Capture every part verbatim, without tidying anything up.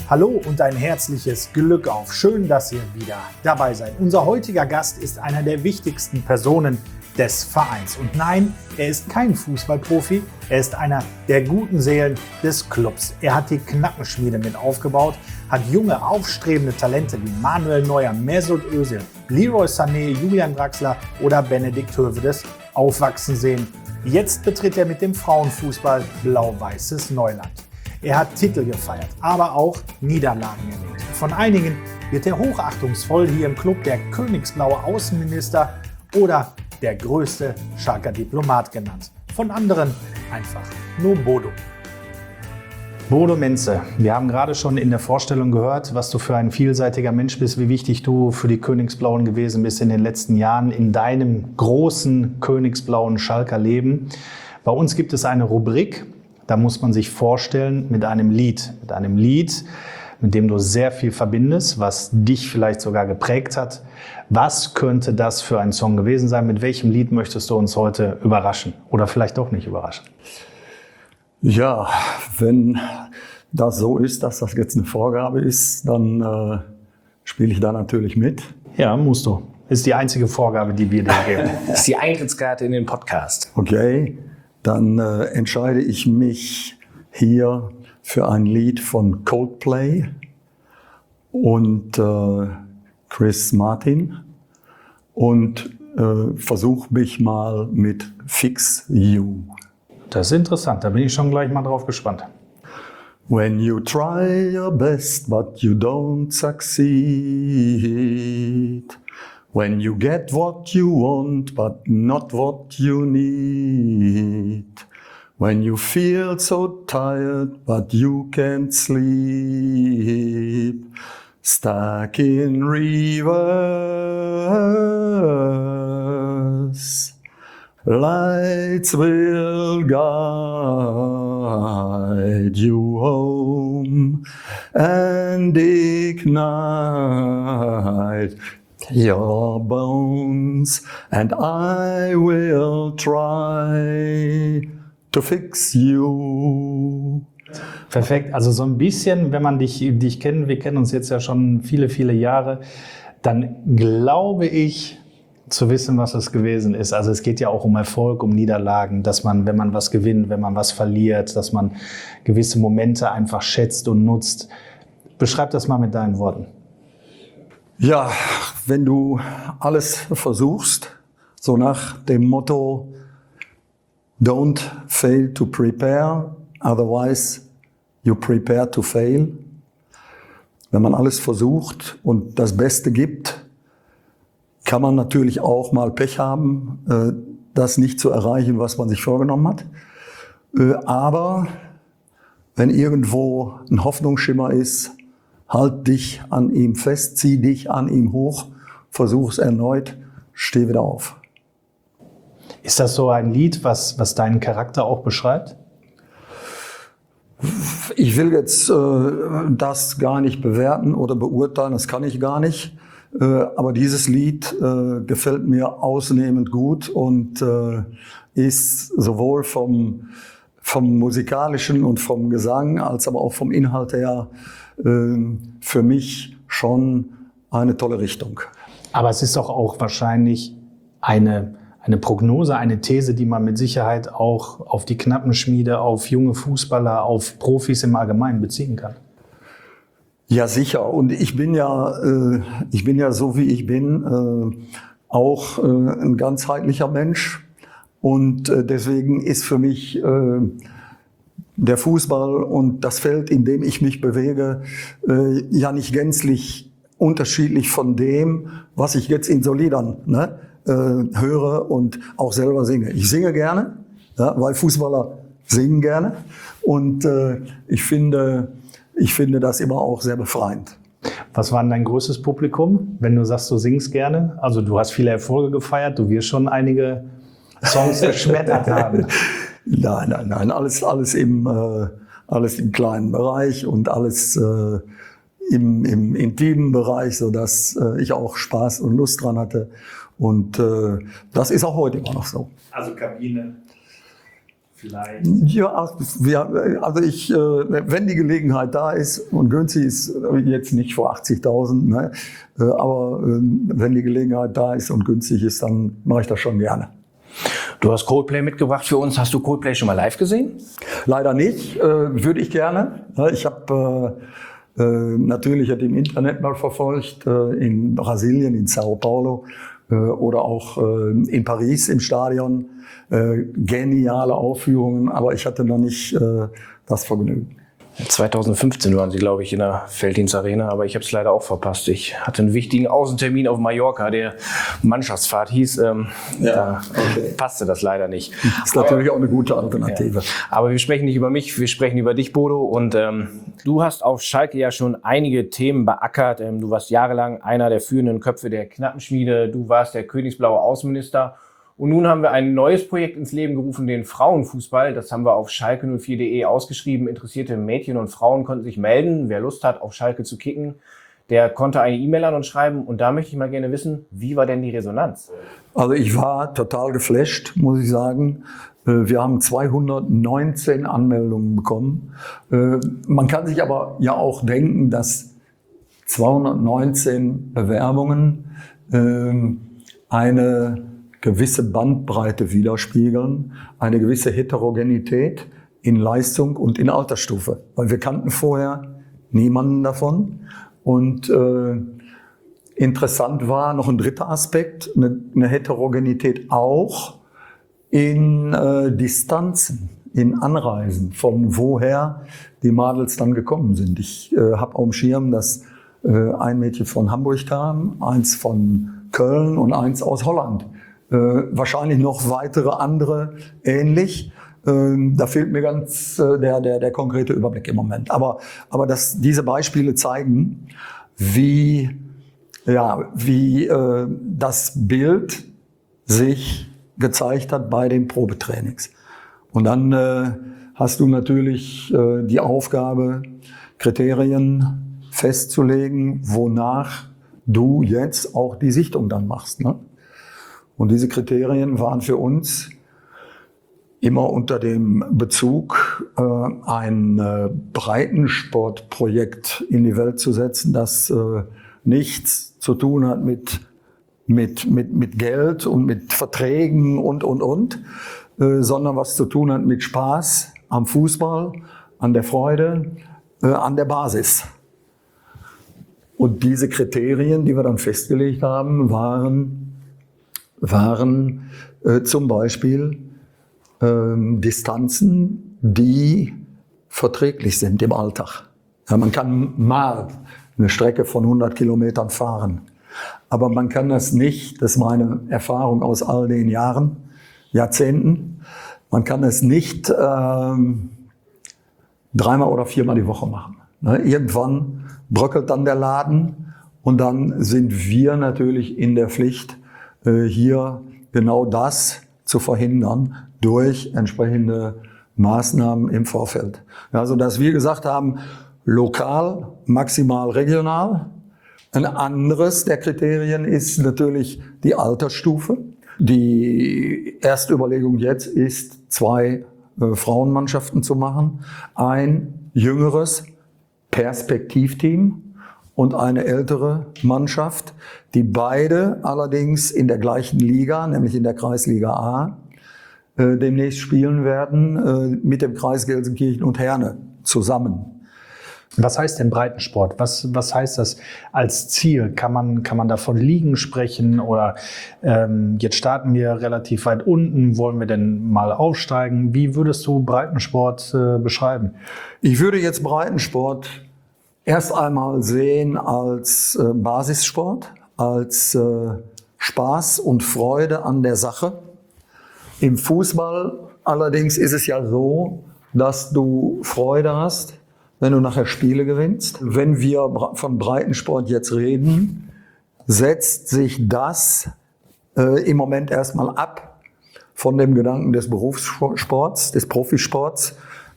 Hallo und ein herzliches Glück auf. Schön, dass ihr wieder dabei seid. Unser heutiger Gast ist einer der wichtigsten Personen des Vereins. Und nein, er ist kein Fußballprofi, er ist einer der guten Seelen des Clubs. Er hat die Knappenschmiede mit aufgebaut, hat junge, aufstrebende Talente wie Manuel Neuer, Mesut Özil, Leroy Sané, Julian Draxler oder Benedikt Höwedes aufwachsen sehen. Jetzt betritt er mit dem Frauenfußball blau-weißes Neuland. Er hat Titel gefeiert, aber auch Niederlagen erlebt. Von einigen wird er hochachtungsvoll hier im Club der königsblaue Außenminister oder der größte Schalker Diplomat genannt. Von anderen einfach nur Bodo. Bodo Menze, wir haben gerade schon in der Vorstellung gehört, was du für ein vielseitiger Mensch bist, wie wichtig du für die Königsblauen gewesen bist in den letzten Jahren in deinem großen königsblauen Schalker Leben. Bei uns gibt es eine Rubrik, da muss man sich vorstellen mit einem Lied, mit einem Lied, mit dem du sehr viel verbindest, was dich vielleicht sogar geprägt hat. Was könnte das für ein Song gewesen sein? Mit welchem Lied möchtest du uns heute überraschen oder vielleicht doch nicht überraschen? Ja, wenn das so ist, dass das jetzt eine Vorgabe ist, dann äh, spiele ich da natürlich mit. Ja, musst du. Ist die einzige Vorgabe, die wir dir geben. Das ist die Eintrittskarte in den Podcast. Okay, dann äh, entscheide ich mich hier für ein Lied von Coldplay und äh, Chris Martin und äh, versuche mich mal mit Fix You. Das ist interessant, da bin ich schon gleich mal drauf gespannt. When you try your best but you don't succeed, when you get what you want but not what you need, when you feel so tired but you can't sleep, stuck in reverse, lights will guide you home and ignite your bones, and I will try to fix you. Perfekt, also so ein bisschen, wenn man dich, dich kennt, wir kennen uns jetzt ja schon viele, viele Jahre, dann glaube ich zu wissen, was es gewesen ist. Also es geht ja auch um Erfolg, um Niederlagen, dass man, wenn man was gewinnt, wenn man was verliert, dass man gewisse Momente einfach schätzt und nutzt. Beschreib das mal mit deinen Worten. Ja, wenn du alles versuchst, so nach dem Motto Don't fail to prepare, otherwise you prepare to fail. Wenn man alles versucht und das Beste gibt, kann man natürlich auch mal Pech haben, das nicht zu erreichen, was man sich vorgenommen hat. Aber wenn irgendwo ein Hoffnungsschimmer ist, halt dich an ihm fest, zieh dich an ihm hoch, versuch es erneut, steh wieder auf. Ist das so ein Lied, was, was deinen Charakter auch beschreibt? Ich will jetzt äh, das gar nicht bewerten oder beurteilen, das kann ich gar nicht. Äh, aber dieses Lied äh, gefällt mir ausnehmend gut und äh, ist sowohl vom, vom musikalischen und vom Gesang als aber auch vom Inhalt her äh, für mich schon eine tolle Richtung. Aber es ist doch auch wahrscheinlich eine, eine Prognose, eine These, die man mit Sicherheit auch auf die Knappenschmiede, auf junge Fußballer, auf Profis im Allgemeinen beziehen kann. Ja, sicher. Und ich bin ja, äh, ich bin ja so wie ich bin, äh, auch äh, ein ganzheitlicher Mensch. Und äh, deswegen ist für mich äh, der Fußball und das Feld, in dem ich mich bewege, äh, ja nicht gänzlich unterschiedlich von dem, was ich jetzt in so Liedern ne, äh, höre und auch selber singe. Ich singe gerne, ja, weil Fußballer singen gerne. Und äh, ich finde, Ich finde das immer auch sehr befreiend. Was war denn dein größtes Publikum, wenn du sagst, du singst gerne? Also du hast viele Erfolge gefeiert, du wirst schon einige Songs geschmettert haben. Nein, nein, nein, alles, alles, im, äh, alles im kleinen Bereich und alles äh, im, im intimen Bereich, sodass äh, ich auch Spaß und Lust dran hatte. Und äh, das ist auch heute immer noch so. Also Kabine? vielleicht? Ja, wir, also ich, wenn die Gelegenheit da ist, und günstig ist jetzt nicht vor achtzigtausend, ne, aber wenn die Gelegenheit da ist und günstig ist, dann mache ich das schon gerne. Du hast Coldplay mitgebracht für uns. Hast du Coldplay schon mal live gesehen? Leider nicht, äh, würde ich gerne. Ich habe äh, äh, natürlich im Internet mal verfolgt, äh, in Brasilien, in Sao Paulo äh, oder auch äh, in Paris im Stadion. Äh, geniale Aufführungen, aber ich hatte noch nicht äh, das Vergnügen. zwanzig fünfzehn waren sie, glaube ich, in der Felddienst Arena, aber ich habe es leider auch verpasst. Ich hatte einen wichtigen Außentermin auf Mallorca, der Mannschaftsfahrt hieß. Ähm, ja, da okay. passte das leider nicht. Das ist natürlich auch eine gute Alternative. Ja. Aber wir sprechen nicht über mich, wir sprechen über dich, Bodo. Und ähm, du hast auf Schalke ja schon einige Themen beackert. Ähm, du warst jahrelang einer der führenden Köpfe der Knappenschmiede. Du warst der königsblaue Außenminister. Und nun haben wir ein neues Projekt ins Leben gerufen, den Frauenfußball. Das haben wir auf schalke null vier punkt de ausgeschrieben. Interessierte Mädchen und Frauen konnten sich melden. Wer Lust hat, auf Schalke zu kicken, der konnte eine E-Mail an uns schreiben. Und da möchte ich mal gerne wissen, wie war denn die Resonanz? Also ich war total geflasht, muss ich sagen. Wir haben zweihundertneunzehn Anmeldungen bekommen. Man kann sich aber ja auch denken, dass zweihundertneunzehn Bewerbungen eine gewisse Bandbreite widerspiegeln, eine gewisse Heterogenität in Leistung und in Altersstufe. Weil wir kannten vorher niemanden davon. Und äh, interessant war noch ein dritter Aspekt, eine, eine Heterogenität auch in äh, Distanzen, in Anreisen, von woher die Madels dann gekommen sind. Ich äh, habe auf dem Schirm, dass äh, ein Mädchen von Hamburg kam, eins von Köln und eins aus Holland. Äh, wahrscheinlich noch weitere andere ähnlich. Äh, da fehlt mir ganz äh, der, der, der konkrete Überblick im Moment. Aber, aber dass diese Beispiele zeigen, wie, ja, wie äh, das Bild sich gezeigt hat bei den Probetrainings. Und dann äh, hast du natürlich äh, die Aufgabe, Kriterien festzulegen, wonach du jetzt auch die Sichtung dann machst, ne? Und diese Kriterien waren für uns immer unter dem Bezug, äh, ein äh, Breitensportprojekt in die Welt zu setzen, das äh, nichts zu tun hat mit, mit, mit, mit Geld und mit Verträgen und, und, und, äh, sondern was zu tun hat mit Spaß am Fußball, an der Freude, äh, an der Basis. Und diese Kriterien, die wir dann festgelegt haben, waren waren äh, zum Beispiel ähm, Distanzen, die verträglich sind im Alltag. Ja, man kann mal eine Strecke von hundert Kilometern fahren, aber man kann das nicht, das ist meine Erfahrung aus all den Jahren, Jahrzehnten, man kann es nicht ähm, dreimal oder viermal die Woche machen. Ne? Irgendwann bröckelt dann der Laden und dann sind wir natürlich in der Pflicht, hier genau das zu verhindern durch entsprechende Maßnahmen im Vorfeld. Also dass wir gesagt haben, lokal, maximal regional. Ein anderes der Kriterien ist natürlich die Altersstufe. Die erste Überlegung jetzt ist, zwei äh, Frauenmannschaften zu machen. Ein jüngeres Perspektivteam und eine ältere Mannschaft, die beide allerdings in der gleichen Liga, nämlich in der Kreisliga A, äh, demnächst spielen werden, äh, mit dem Kreis Gelsenkirchen und Herne zusammen. Was heißt denn Breitensport? Was, was heißt das als Ziel? Kann man, kann man da von Ligen sprechen? Oder ähm, jetzt starten wir relativ weit unten, wollen wir denn mal aufsteigen? Wie würdest du Breitensport äh, beschreiben? Ich würde jetzt Breitensport erst einmal sehen als äh, Basissport, als äh, Spaß und Freude an der Sache. Im Fußball allerdings ist es ja so, dass du Freude hast, wenn du nachher Spiele gewinnst. Wenn wir von Breitensport jetzt reden, setzt sich das äh, im Moment erstmal ab von dem Gedanken des Berufssports, des Profisports,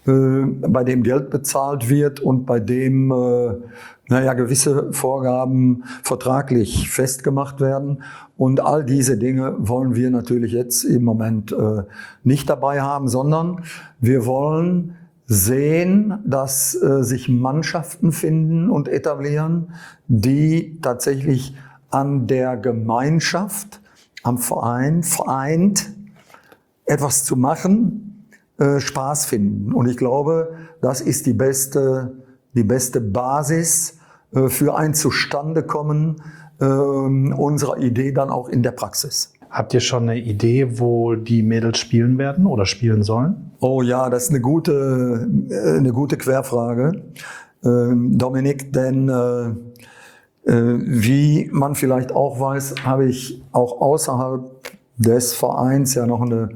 äh, bei dem Geld bezahlt wird und bei dem äh, naja, gewisse Vorgaben vertraglich festgemacht werden. Und all diese Dinge wollen wir natürlich jetzt im Moment äh, nicht dabei haben, sondern wir wollen sehen, dass äh, sich Mannschaften finden und etablieren, die tatsächlich an der Gemeinschaft, am Verein, vereint, etwas zu machen, äh, Spaß finden. Und ich glaube, das ist die beste, die beste Basis äh, für ein Zustandekommen äh, unserer Idee dann auch in der Praxis. Habt ihr schon eine Idee, wo die Mädels spielen werden oder spielen sollen? Oh ja, das ist eine gute, eine gute Querfrage, ähm, Dominik, denn äh, äh, wie man vielleicht auch weiß, habe ich auch außerhalb des Vereins ja noch eine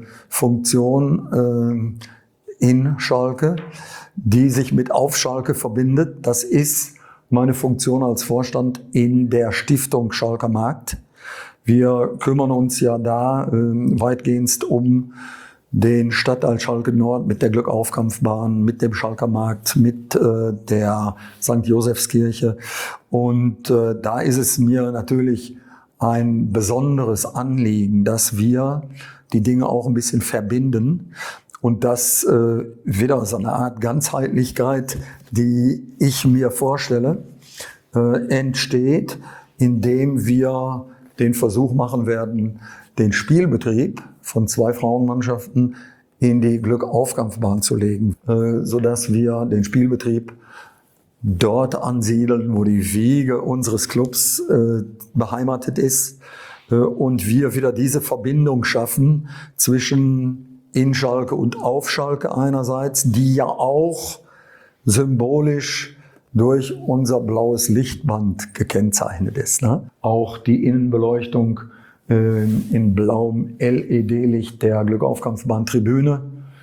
Funktion äh, in Schalke, die sich mit Auf Schalke verbindet. Das ist meine Funktion als Vorstand in der Stiftung Schalker Markt. Wir kümmern uns ja da äh, weitgehend um den Stadtteil Schalke Nord mit der Glückaufkampfbahn, mit dem Schalker Markt, mit äh, der Sankt Josefskirche. Und äh, da ist es mir natürlich ein besonderes Anliegen, dass wir die Dinge auch ein bisschen verbinden und dass äh, wieder so eine Art Ganzheitlichkeit, die ich mir vorstelle, äh, entsteht, indem wir den Versuch machen werden, den Spielbetrieb von zwei Frauenmannschaften in die Glückaufkampfbahn zu legen, äh, sodass wir den Spielbetrieb dort ansiedeln, wo die Wiege unseres Clubs äh, beheimatet ist äh, und wir wieder diese Verbindung schaffen zwischen in Schalke und auf Schalke einerseits, die ja auch symbolisch durch unser blaues Lichtband gekennzeichnet ist. Ne? Auch die Innenbeleuchtung äh, in blauem L E D-Licht der Glückaufkampfbahn-Tribüne.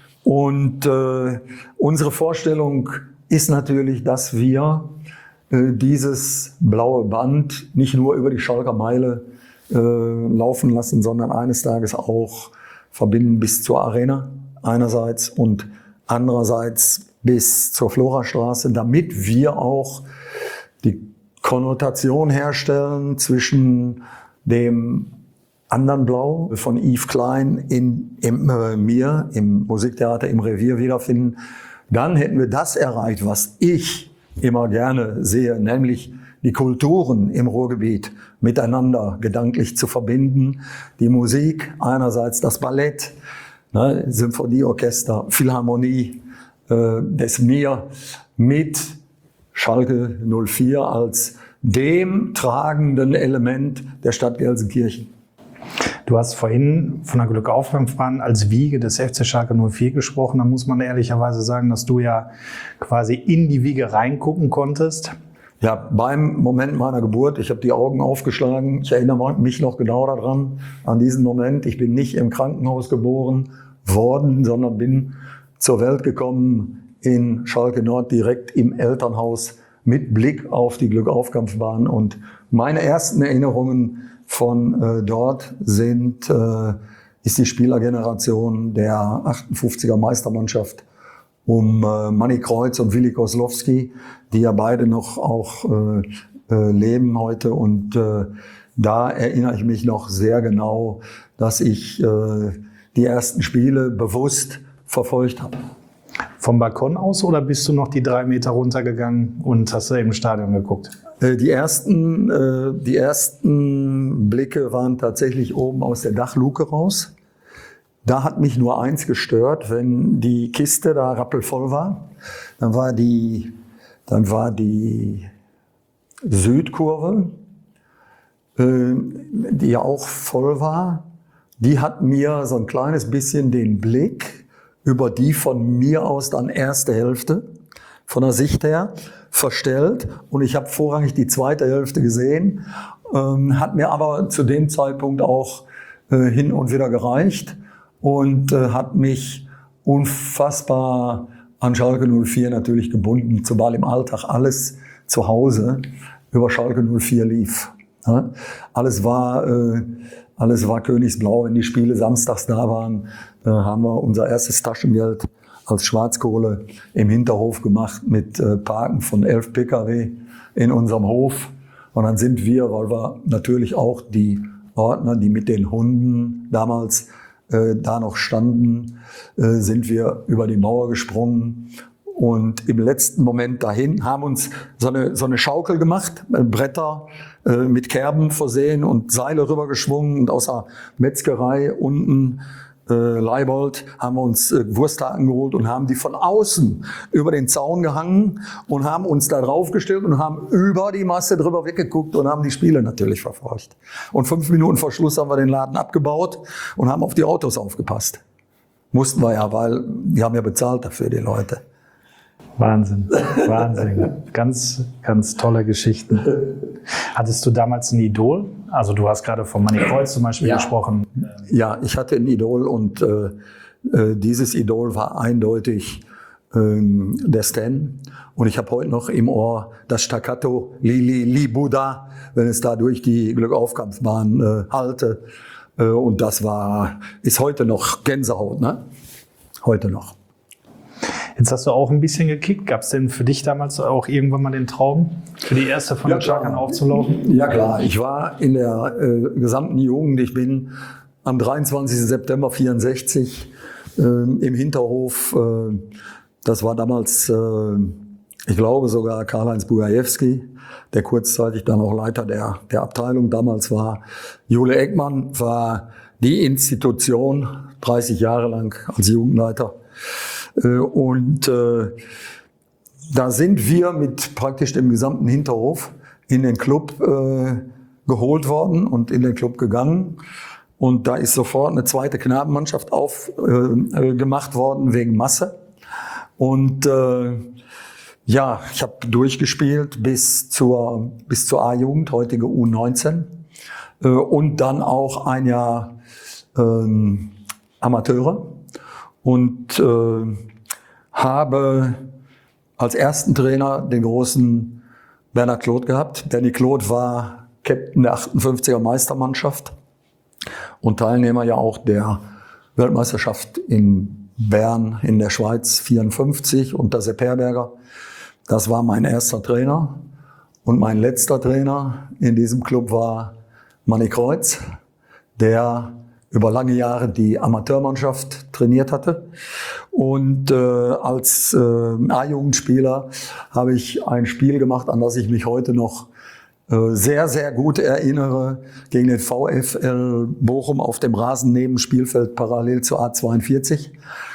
Und äh, unsere Vorstellung ist natürlich, dass wir äh, dieses blaue Band nicht nur über die Schalker Meile äh, laufen lassen, sondern eines Tages auch verbinden bis zur Arena einerseits und andererseits bis zur Florastraße, damit wir auch die Konnotation herstellen zwischen dem anderen Blau von Yves Klein in, im, äh, mir im Musiktheater im Revier wiederfinden. Dann hätten wir das erreicht, was ich immer gerne sehe, nämlich die Kulturen im Ruhrgebiet miteinander gedanklich zu verbinden. Die Musik, einerseits das Ballett, ne, Symphonieorchester, Philharmonie, äh, des Mir mit Schalke null vier als dem tragenden Element der Stadt Gelsenkirchen. Du hast vorhin von der Glückaufkampfbahn als Wiege des F C Schalke null vier gesprochen. Da muss man ehrlicherweise sagen, dass du ja quasi in die Wiege reingucken konntest. Ja, beim Moment meiner Geburt, ich habe die Augen aufgeschlagen. Ich erinnere mich noch genau daran, an diesen Moment. Ich bin nicht im Krankenhaus geboren worden, sondern bin zur Welt gekommen in Schalke Nord, direkt im Elternhaus mit Blick auf die Glückaufkampfbahn. Und meine ersten Erinnerungen von äh, dort sind, äh, ist die Spielergeneration der achtundfünfziger Meistermannschaft um äh, Manni Kreuz und Willi Koslowski, die ja beide noch auch äh, äh, leben heute. Und äh, da erinnere ich mich noch sehr genau, dass ich äh, die ersten Spiele bewusst verfolgt habe. Vom Balkon aus oder bist du noch die drei Meter runtergegangen und hast du im Stadion geguckt? Die ersten, die ersten Blicke waren tatsächlich oben aus der Dachluke raus. Da hat mich nur eins gestört, wenn die Kiste da rappelvoll war. Dann war die, dann war die Südkurve, die ja auch voll war, die hat mir so ein kleines bisschen den Blick über die von mir aus dann erste Hälfte von der Sicht her verstellt. Und ich habe vorrangig die zweite Hälfte gesehen, ähm, hat mir aber zu dem Zeitpunkt auch äh, hin und wieder gereicht und äh, hat mich unfassbar an Schalke null vier natürlich gebunden, zumal im Alltag alles zu Hause über Schalke null vier lief. Ja? Alles war... Äh, Alles war Königsblau, wenn die Spiele samstags da waren, äh, haben wir unser erstes Taschengeld als Schwarzkohle im Hinterhof gemacht mit äh, Parken von elf Pkw in unserem Hof. Und dann sind wir, weil wir natürlich auch die Ordner, die mit den Hunden damals äh, da noch standen, äh, sind wir über die Mauer gesprungen. Und im letzten Moment dahin haben uns so eine, so eine Schaukel gemacht, äh, Bretter äh, mit Kerben versehen und Seile rübergeschwungen. Und aus der Metzgerei unten, äh, Leibold, haben wir uns äh, Wursthaken geholt und haben die von außen über den Zaun gehangen und haben uns da draufgestellt und haben über die Masse drüber weggeguckt und haben die Spiele natürlich verfolgt. Und fünf Minuten vor Schluss haben wir den Laden abgebaut und haben auf die Autos aufgepasst. Mussten wir ja, weil die haben ja bezahlt dafür, die Leute. Wahnsinn, Wahnsinn. Ganz, ganz tolle Geschichten. Hattest du damals ein Idol? Also du hast gerade von Manny Kreuz zum Beispiel ja. gesprochen. Ja, ich hatte ein Idol und äh, äh, dieses Idol war eindeutig ähm, der Stan. Und ich habe heute noch im Ohr das Staccato Li Li Li Buddha, wenn es da durch die Glückaufkampfbahn äh, halte. Äh, und das war, ist heute noch Gänsehaut, ne? Heute noch. Jetzt hast du auch ein bisschen gekickt. Gab es denn für dich damals auch irgendwann mal den Traum, für die erste von ja, den Schalkern aufzulaufen? Ja klar, ich war in der äh, gesamten Jugend, ich bin am dreiundzwanzigsten September vierundsechzig äh, im Hinterhof, äh, das war damals, äh, ich glaube sogar Karl-Heinz Bugajewski, der kurzzeitig dann auch Leiter der, der Abteilung damals war. Jule Eckmann war die Institution, dreißig Jahre lang als Jugendleiter. Und äh, da sind wir mit praktisch dem gesamten Hinterhof in den Club äh, geholt worden und in den Club gegangen. Und da ist sofort eine zweite Knabenmannschaft aufgemacht äh, gemacht worden wegen Masse. Und äh, ja, ich habe durchgespielt bis zur, bis zur A-Jugend, heutige U neunzehn. Äh, und dann auch ein Jahr äh, Amateure. Und äh, habe als ersten Trainer den großen Bernhard Claude gehabt. Bernie Claude war Captain der achtundfünfziger Meistermannschaft und Teilnehmer ja auch der Weltmeisterschaft in Bern in der Schweiz vierundfünfzig unter Sepp Herberger. Das war mein erster Trainer. Und mein letzter Trainer in diesem Club war Manny Kreuz, der über lange Jahre die Amateurmannschaft trainiert hatte. Und äh, als äh, A-Jugendspieler habe ich ein Spiel gemacht, an das ich mich heute noch äh, sehr, sehr gut erinnere, gegen den VfL Bochum auf dem Rasen neben Spielfeld parallel zur A zweiundvierzig.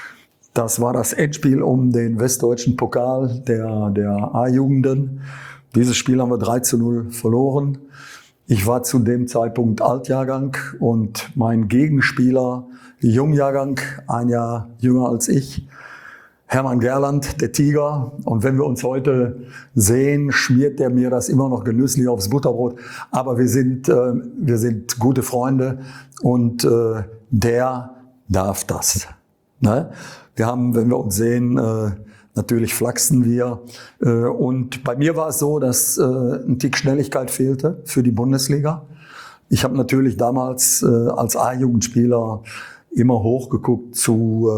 Das war das Endspiel um den westdeutschen Pokal der, der A-Jugenden. Dieses Spiel haben wir drei zu null verloren. Ich war zu dem Zeitpunkt Altjahrgang und mein Gegenspieler, Jungjahrgang, ein Jahr jünger als ich, Hermann Gerland, der Tiger. Und wenn wir uns heute sehen, schmiert der mir das immer noch genüsslich aufs Butterbrot. Aber wir sind, äh, wir sind gute Freunde und äh, der darf das. Ne? Wir haben, wenn wir uns sehen, äh, natürlich flachsen wir. Und bei mir war es so, dass ein Tick Schnelligkeit fehlte für die Bundesliga. Ich habe natürlich damals als A-Jugendspieler immer hochgeguckt zu,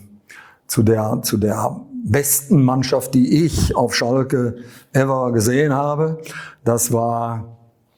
zu, der, zu der besten Mannschaft, die ich auf Schalke ever gesehen habe. Das war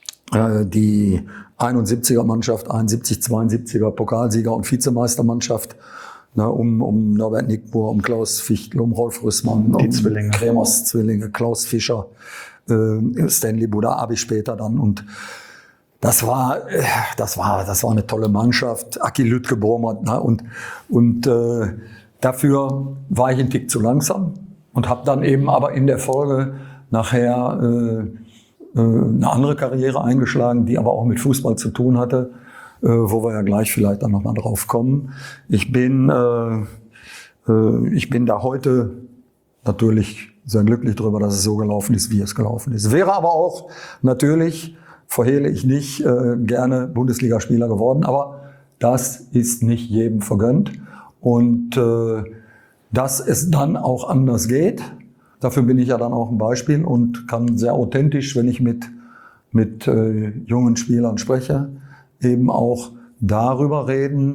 die einundsiebziger Mannschaft, einundsiebzig, zweiundsiebziger Pokalsieger und Vizemeistermannschaft. Na, um, um Norbert Nickbohr, um Klaus Fichtl, um Rolf Rüssmann, die um Zwillinge. Kremers Zwillinge, Klaus Fischer, äh, Stanley Buda, Abi später dann. Und das war, das war, das war eine tolle Mannschaft. Aki Lütke Bormert, ne? Und, und äh, dafür war ich ein Tick zu langsam und habe dann eben aber in der Folge nachher äh, äh, eine andere Karriere eingeschlagen, die aber auch mit Fußball zu tun hatte. Äh, wo wir ja gleich vielleicht dann nochmal drauf kommen. Ich bin, äh, äh, ich bin da heute natürlich sehr glücklich darüber, dass es so gelaufen ist, wie es gelaufen ist. Wäre aber auch natürlich, verhehle ich nicht, äh, gerne Bundesligaspieler geworden, aber das ist nicht jedem vergönnt. Und äh, dass es dann auch anders geht, dafür bin ich ja dann auch ein Beispiel und kann sehr authentisch, wenn ich mit, mit äh, jungen Spielern spreche, eben auch darüber reden,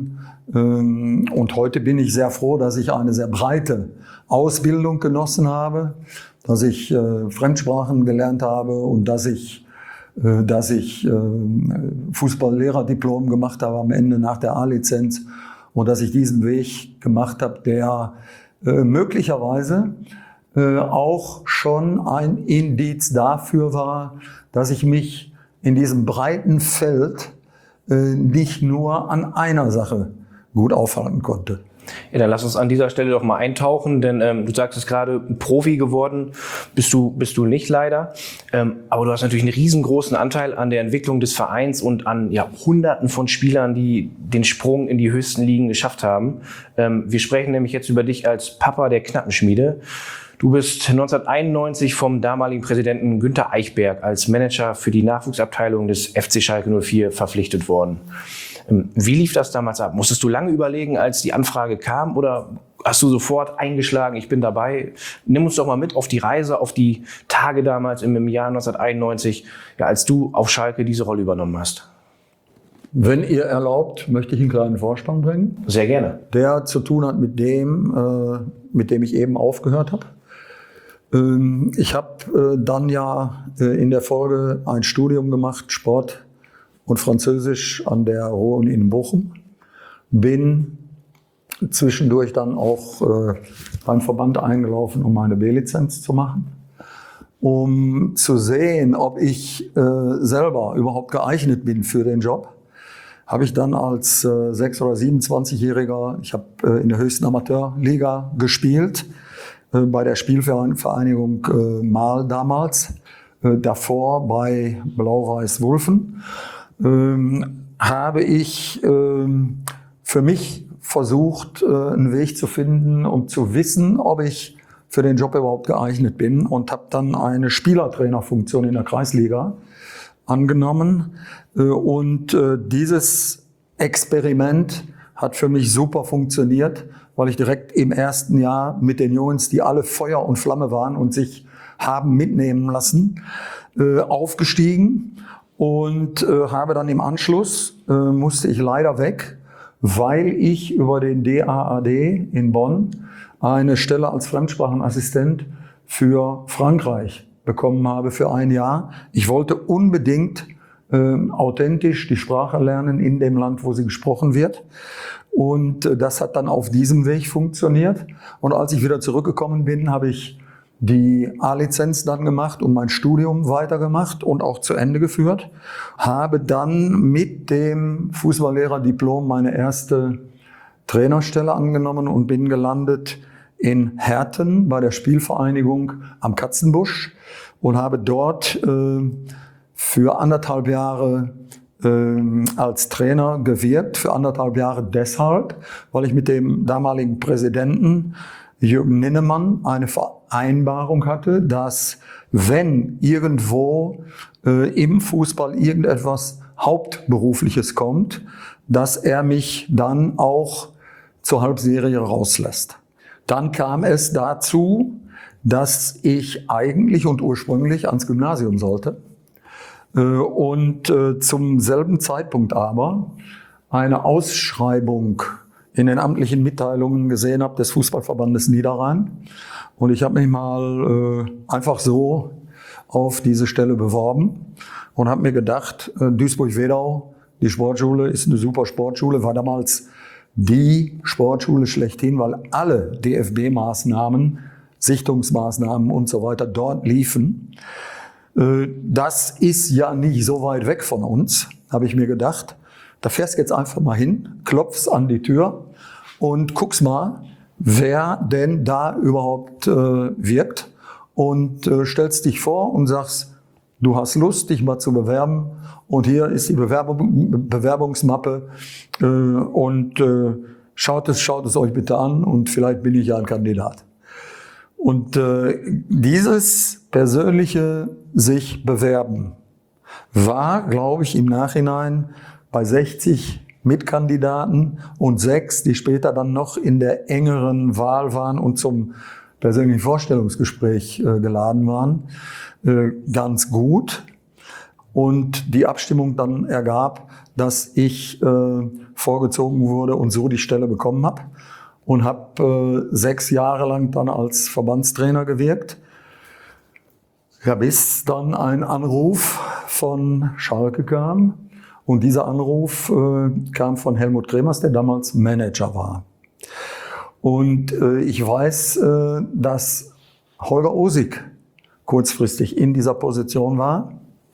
Und heute bin ich sehr froh, dass ich eine sehr breite Ausbildung genossen habe, dass ich äh, Fremdsprachen gelernt habe und dass ich, äh, dass ich äh, Fußballlehrerdiplom gemacht habe am Ende nach der A-Lizenz und dass ich diesen Weg gemacht habe, der äh, möglicherweise äh, auch schon ein Indiz dafür war, dass ich mich in diesem breiten Feld äh, nicht nur an einer Sache gut aufhalten konnte. Ja, dann lass uns an dieser Stelle doch mal eintauchen, denn ähm, du sagst es gerade, Profi geworden bist du, bist du nicht leider, ähm, aber du hast natürlich einen riesengroßen Anteil an der Entwicklung des Vereins und an ja, Hunderten von Spielern, die den Sprung in die höchsten Ligen geschafft haben. Ähm, wir sprechen nämlich jetzt über dich als Papa der Knappenschmiede. Du bist neunzehnhunderteinundneunzig vom damaligen Präsidenten Günter Eichberg als Manager für die Nachwuchsabteilung des F C Schalke null vier verpflichtet worden. Wie lief das damals ab? Musstest du lange überlegen, als die Anfrage kam, oder hast du sofort eingeschlagen, ich bin dabei? Nimm uns doch mal mit auf die Reise, auf die Tage damals im Jahr neunzehnhunderteinundneunzig, ja, als du auf Schalke diese Rolle übernommen hast. Wenn ihr erlaubt, möchte ich einen kleinen Vorspann bringen. Sehr gerne. Der zu tun hat mit dem, äh, mit dem ich eben aufgehört habe. Ähm, ich habe äh, dann ja äh, in der Folge ein Studium gemacht, Sport und Französisch an der Ruhr-Uni in Bochum. Bin zwischendurch dann auch äh, beim Verband eingelaufen, um meine B-Lizenz zu machen. Um zu sehen, ob ich äh, selber überhaupt geeignet bin für den Job, habe ich dann als äh, sechs- oder siebenundzwanzigjähriger, ich habe äh, in der höchsten Amateurliga gespielt, äh, bei der Spielvereinigung äh, Mahl damals, äh, davor bei Blau-Weiß Wulfen. Ähm, habe ich ähm, für mich versucht, äh, einen Weg zu finden, um zu wissen, ob ich für den Job überhaupt geeignet bin, und habe dann eine Spielertrainerfunktion in der Kreisliga angenommen. Äh, und äh, dieses Experiment hat für mich super funktioniert, weil ich direkt im ersten Jahr mit den Jungs, die alle Feuer und Flamme waren und sich haben mitnehmen lassen, äh, aufgestiegen. Und äh, habe dann im Anschluss, äh, musste ich leider weg, weil ich über den D A A D in Bonn eine Stelle als Fremdsprachenassistent für Frankreich bekommen habe für ein Jahr. Ich wollte unbedingt äh, authentisch die Sprache lernen in dem Land, wo sie gesprochen wird. Und äh, das hat dann auf diesem Weg funktioniert. Und als ich wieder zurückgekommen bin, habe ich die A-Lizenz dann gemacht und mein Studium weitergemacht und auch zu Ende geführt. Habe dann mit dem Fußballlehrerdiplom meine erste Trainerstelle angenommen und bin gelandet in Herten bei der Spielvereinigung am Katzenbusch und habe dort äh, für anderthalb Jahre äh, als Trainer gewirkt. Für anderthalb Jahre deshalb, weil ich mit dem damaligen Präsidenten Jürgen Ninnemann eine Vereinbarung hatte, dass wenn irgendwo äh, im Fußball irgendetwas Hauptberufliches kommt, dass er mich dann auch zur Halbserie rauslässt. Dann kam es dazu, dass ich eigentlich und ursprünglich ans Gymnasium sollte äh, und äh, zum selben Zeitpunkt aber eine Ausschreibung in den amtlichen Mitteilungen gesehen habe des Fußballverbandes Niederrhein. Und ich habe mich mal äh, einfach so auf diese Stelle beworben und habe mir gedacht, äh, Duisburg-Wedau, die Sportschule ist eine super Sportschule, war damals die Sportschule schlechthin, weil alle D F B-Maßnahmen, Sichtungsmaßnahmen und so weiter dort liefen. Äh, das ist ja nicht so weit weg von uns, habe ich mir gedacht. Da fährst du jetzt einfach mal hin, klopfst an die Tür und guckst mal, wer denn da überhaupt äh, wirkt, und äh, stellst dich vor und sagst, du hast Lust, dich mal zu bewerben, und hier ist die Bewerbung, Bewerbungsmappe äh, und äh, schaut es, schaut es euch bitte an und vielleicht bin ich ja ein Kandidat. Und äh, dieses persönliche sich bewerben war, glaube ich, im Nachhinein bei sechzig Mitkandidaten und sechs, die später dann noch in der engeren Wahl waren und zum persönlichen Vorstellungsgespräch äh, geladen waren, äh, ganz gut. und die Abstimmung dann ergab, dass ich äh, vorgezogen wurde und so die Stelle bekommen habe und habe äh, sechs Jahre lang dann als Verbandstrainer gewirkt. Ja, bis dann ein Anruf von Schalke kam und dieser Anruf äh, kam von Helmut Kremers, der damals Manager war. Und äh, ich weiß, äh, dass Holger Osig kurzfristig in dieser Position war.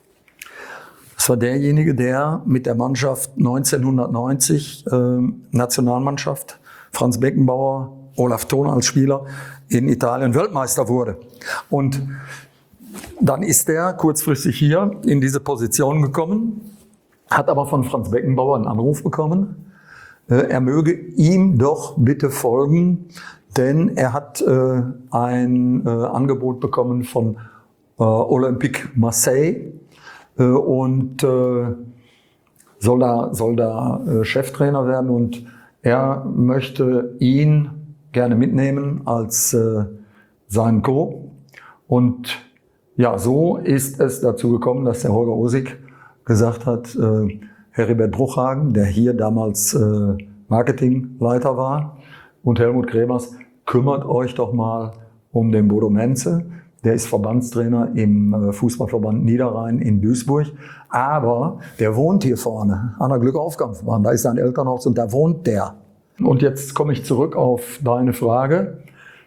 Das war derjenige, der mit der Mannschaft neunzehnhundertneunzig, äh, Nationalmannschaft, Franz Beckenbauer, Olaf Thon als Spieler, in Italien Weltmeister wurde. Und dann ist er kurzfristig hier in diese Position gekommen, hat aber von Franz Beckenbauer einen Anruf bekommen, äh, er möge ihm doch bitte folgen, denn er hat äh, ein äh, Angebot bekommen von äh, Olympique Marseille äh, und äh, soll da, soll da äh, Cheftrainer werden und er möchte ihn gerne mitnehmen als äh, seinen Co. Und ja, so ist es dazu gekommen, dass der Holger Osig gesagt hat, äh, Heribert Bruchhagen, der hier damals äh, Marketingleiter war, und Helmut Kremers, kümmert euch doch mal um den Bodo Menze. Der ist Verbandstrainer im äh, Fußballverband Niederrhein in Duisburg. Aber der wohnt hier vorne an der Glückaufkampfbahn. Da ist sein Elternhaus und da wohnt der. Und jetzt komme ich zurück auf deine Frage.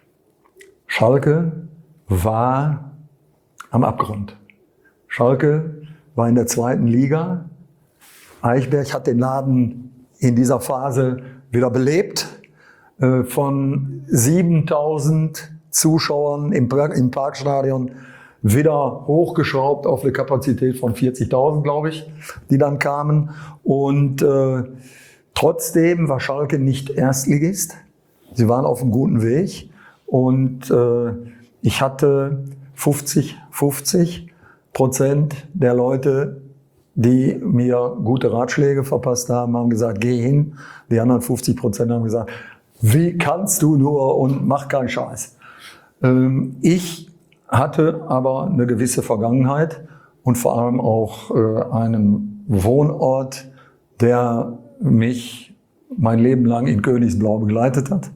Schalke war am Abgrund. Schalke war in der zweiten Liga. Eichberg hat den Laden in dieser Phase wieder belebt. Äh, von siebentausend Zuschauern im, im Parkstadion wieder hochgeschraubt auf eine Kapazität von vierzigtausend, glaube ich, die dann kamen. Und äh, trotzdem war Schalke nicht Erstligist. Sie waren auf einem guten Weg. Und äh, ich hatte fünfzig fünfzig Prozent der Leute, die mir gute Ratschläge verpasst haben, haben gesagt, geh hin. Die anderen fünfzig Prozent haben gesagt, wie kannst du nur und mach keinen Scheiß. Ähm, ich hatte aber eine gewisse Vergangenheit und vor allem auch äh, einen Wohnort, der mich mein Leben lang in Königsblau begleitet hat.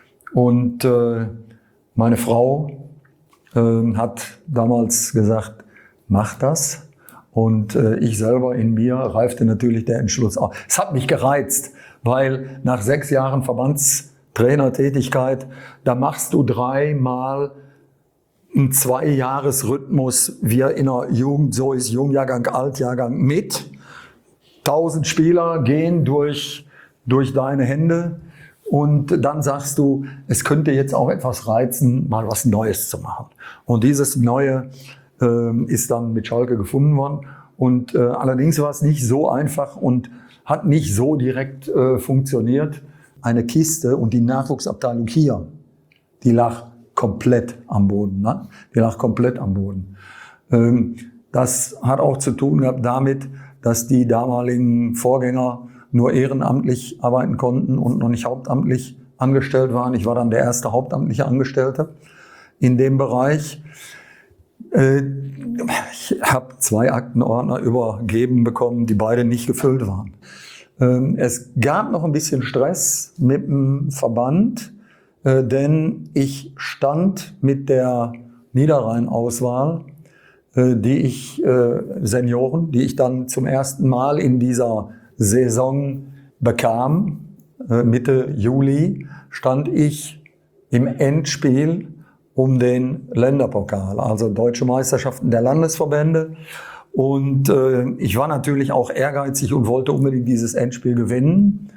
Und äh, meine Frau äh, hat damals gesagt, mach das. Und äh, ich selber in mir reifte natürlich der Entschluss auf. Es hat mich gereizt, weil nach sechs Jahren Verbandstrainertätigkeit, da machst du dreimal einen Zwei-Jahres-Rhythmus, wir in der Jugend, so ist Jungjahrgang, Altjahrgang mit. Tausend Spieler gehen durch, durch deine Hände und dann sagst du, es könnte jetzt auch etwas reizen, mal was Neues zu machen. Und dieses Neue äh, ist dann mit Schalke gefunden worden. Und äh, allerdings war es nicht so einfach und hat nicht so direkt äh, funktioniert. Eine Kiste und die Nachwuchsabteilung hier, die lag komplett am Boden. Ne? Die lag komplett am Boden. Ähm, das hat auch zu tun gehabt damit, dass die damaligen Vorgänger nur ehrenamtlich arbeiten konnten und noch nicht hauptamtlich angestellt waren. Ich war dann der erste hauptamtliche Angestellte in dem Bereich. Äh, ich habe zwei Aktenordner übergeben bekommen, die beide nicht gefüllt waren. Ähm, es gab noch ein bisschen Stress mit dem Verband, äh, denn ich stand mit der Niederrhein-Auswahl, äh, die ich, äh, Senioren, die ich dann zum ersten Mal in dieser Saison bekam, äh, Mitte Juli, stand ich im Endspiel um den Länderpokal, also Deutsche Meisterschaften der Landesverbände. Und äh, ich war natürlich auch ehrgeizig und wollte unbedingt dieses Endspiel gewinnen.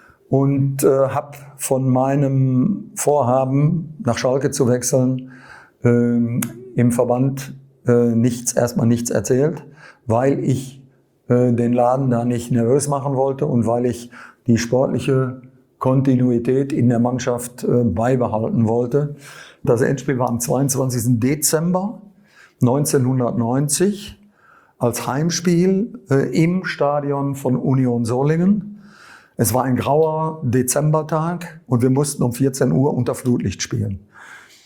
Und äh, habe von meinem Vorhaben, nach Schalke zu wechseln, äh, im Verband äh, nichts, erstmal nichts erzählt, weil ich äh, den Laden da nicht nervös machen wollte und weil ich die sportliche Kontinuität in der Mannschaft äh, beibehalten wollte. Das Endspiel war am zweiundzwanzigsten Dezember neunzehnhundertneunzig als Heimspiel äh, im Stadion von Union Solingen. Es war ein grauer Dezembertag und wir mussten um vierzehn Uhr unter Flutlicht spielen.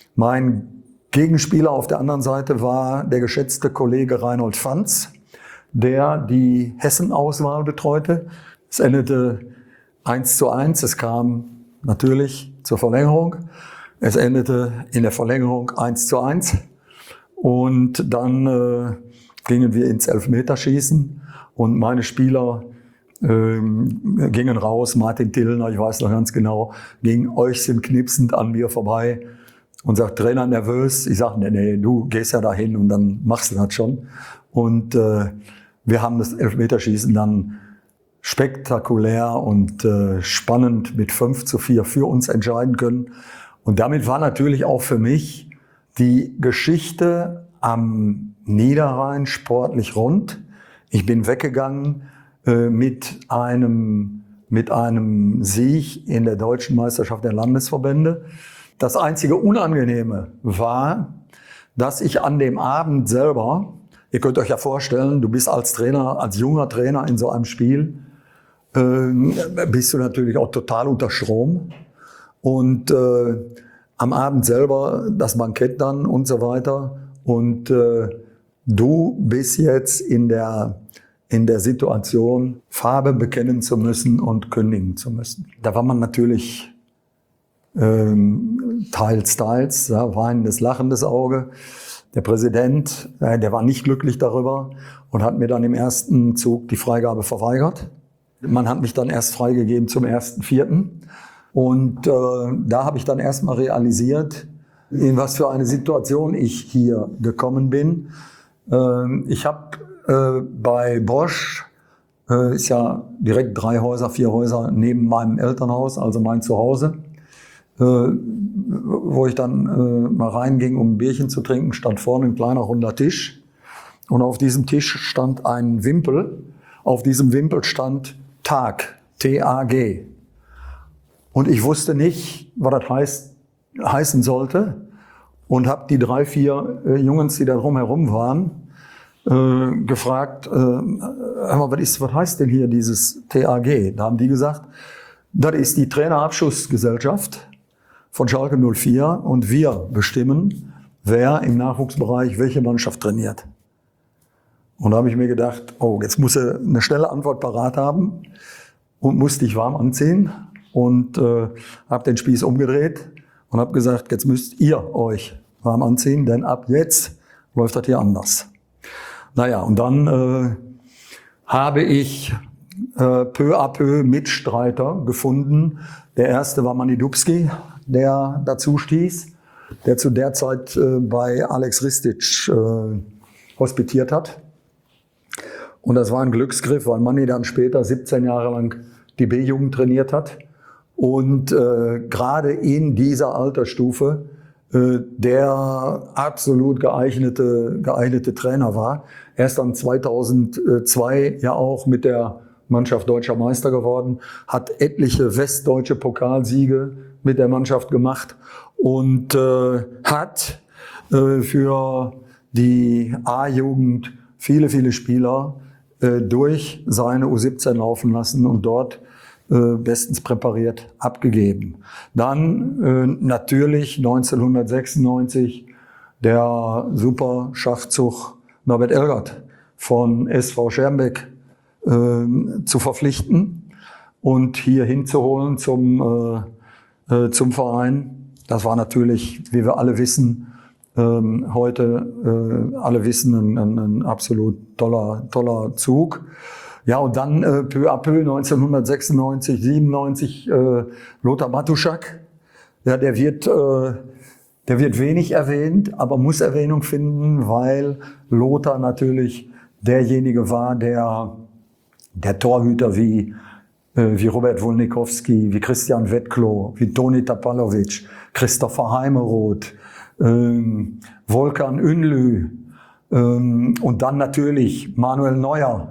Mein Gegenspieler auf der anderen Seite war der geschätzte Kollege Reinhold Fanz, der die Hessen-Auswahl betreute. Es endete eins zu eins. Es kam natürlich zur Verlängerung. Es endete in der Verlängerung eins zu eins. Und dann äh, gingen wir ins Elfmeterschießen. Und meine Spieler ähm, gingen raus. Martin Tillner, ich weiß noch ganz genau, ging Äugchen knipsend an mir vorbei und sagt, Trainer, nervös? Ich sage, nee, nee, du gehst ja dahin und dann machst du das schon. Und äh, wir haben das Elfmeterschießen dann spektakulär und äh, spannend mit fünf zu vier für uns entscheiden können. Und damit war natürlich auch für mich die Geschichte am Niederrhein sportlich rund. Ich bin weggegangen äh, mit einem, mit einem Sieg in der Deutschen Meisterschaft der Landesverbände. Das einzige Unangenehme war, dass ich an dem Abend selber, ihr könnt euch ja vorstellen, du bist als Trainer, als junger Trainer in so einem Spiel, äh, bist du natürlich auch total unter Strom. Und äh, am Abend selber das Bankett dann und so weiter. Und äh, du bist jetzt in der, in der Situation, Farbe bekennen zu müssen und kündigen zu müssen. Da war man natürlich ähm, teils, teils, ja, weinendes, lachendes Auge. Der Präsident, äh, der war nicht glücklich darüber und hat mir dann im ersten Zug die Freigabe verweigert. Man hat mich dann erst freigegeben zum ersten Vierten. Und äh, da habe ich dann erstmal realisiert, in was für eine Situation ich hier gekommen bin. Äh, ich habe äh, bei Bosch, äh, ist ja direkt drei Häuser, vier Häuser neben meinem Elternhaus, also mein Zuhause, äh, wo ich dann äh, mal reinging, um ein Bierchen zu trinken, stand vorne ein kleiner runder Tisch. Und auf diesem Tisch stand ein Wimpel. Auf diesem Wimpel stand Tag, T A G. Und ich wusste nicht, was das heißt, heißen sollte und habe die drei, vier äh, Jungs, die da drumherum waren, äh, gefragt, äh, aber was, ist, was heißt denn hier dieses T A G? Da haben die gesagt, das ist die Trainerabschussgesellschaft von Schalke null vier und wir bestimmen, wer im Nachwuchsbereich welche Mannschaft trainiert. Und da habe ich mir gedacht, oh, jetzt muss er eine schnelle Antwort parat haben und musste ich warm anziehen. Und äh, habe den Spieß umgedreht und habe gesagt, jetzt müsst ihr euch warm anziehen, denn ab jetzt läuft das hier anders. Naja, und dann äh, habe ich äh, peu à peu Mitstreiter gefunden. Der erste war Manni Dubski, der dazu stieß, der zu der Zeit äh, bei Alex Ristic äh, hospitiert hat. Und das war ein Glücksgriff, weil Manni dann später siebzehn Jahre lang die B-Jugend trainiert hat. Und äh, gerade in dieser Altersstufe äh, der absolut geeignete, geeignete Trainer war. Er ist dann zweitausendzwei ja auch mit der Mannschaft deutscher Meister geworden, hat etliche westdeutsche Pokalsiege mit der Mannschaft gemacht und äh, hat äh, für die A-Jugend viele, viele Spieler äh, durch seine U siebzehn laufen lassen und dort bestens präpariert abgegeben. Dann äh, natürlich neunzehnhundertsechsundneunzig der super Schachzug Norbert Elgert von S V Schermbeck äh, zu verpflichten und hier hinzuholen zum, äh, äh, zum Verein. Das war natürlich, wie wir alle wissen, ähm, heute äh, alle wissen, ein, ein, ein absolut toller, toller Zug. Ja, und dann äh, peu à peu neunzehnhundertsechsundneunzig, siebenundneunzig äh, Lothar Matuschak. Ja, der wird, äh, der wird wenig erwähnt, aber muss Erwähnung finden, weil Lothar natürlich derjenige war, der der Torhüter wie äh, wie Robert Wolnikowski, wie Christian Wettklo, wie Toni Tapalovic, Christopher Heimeroth, ähm, Volkan Ünlü ähm, und dann natürlich Manuel Neuer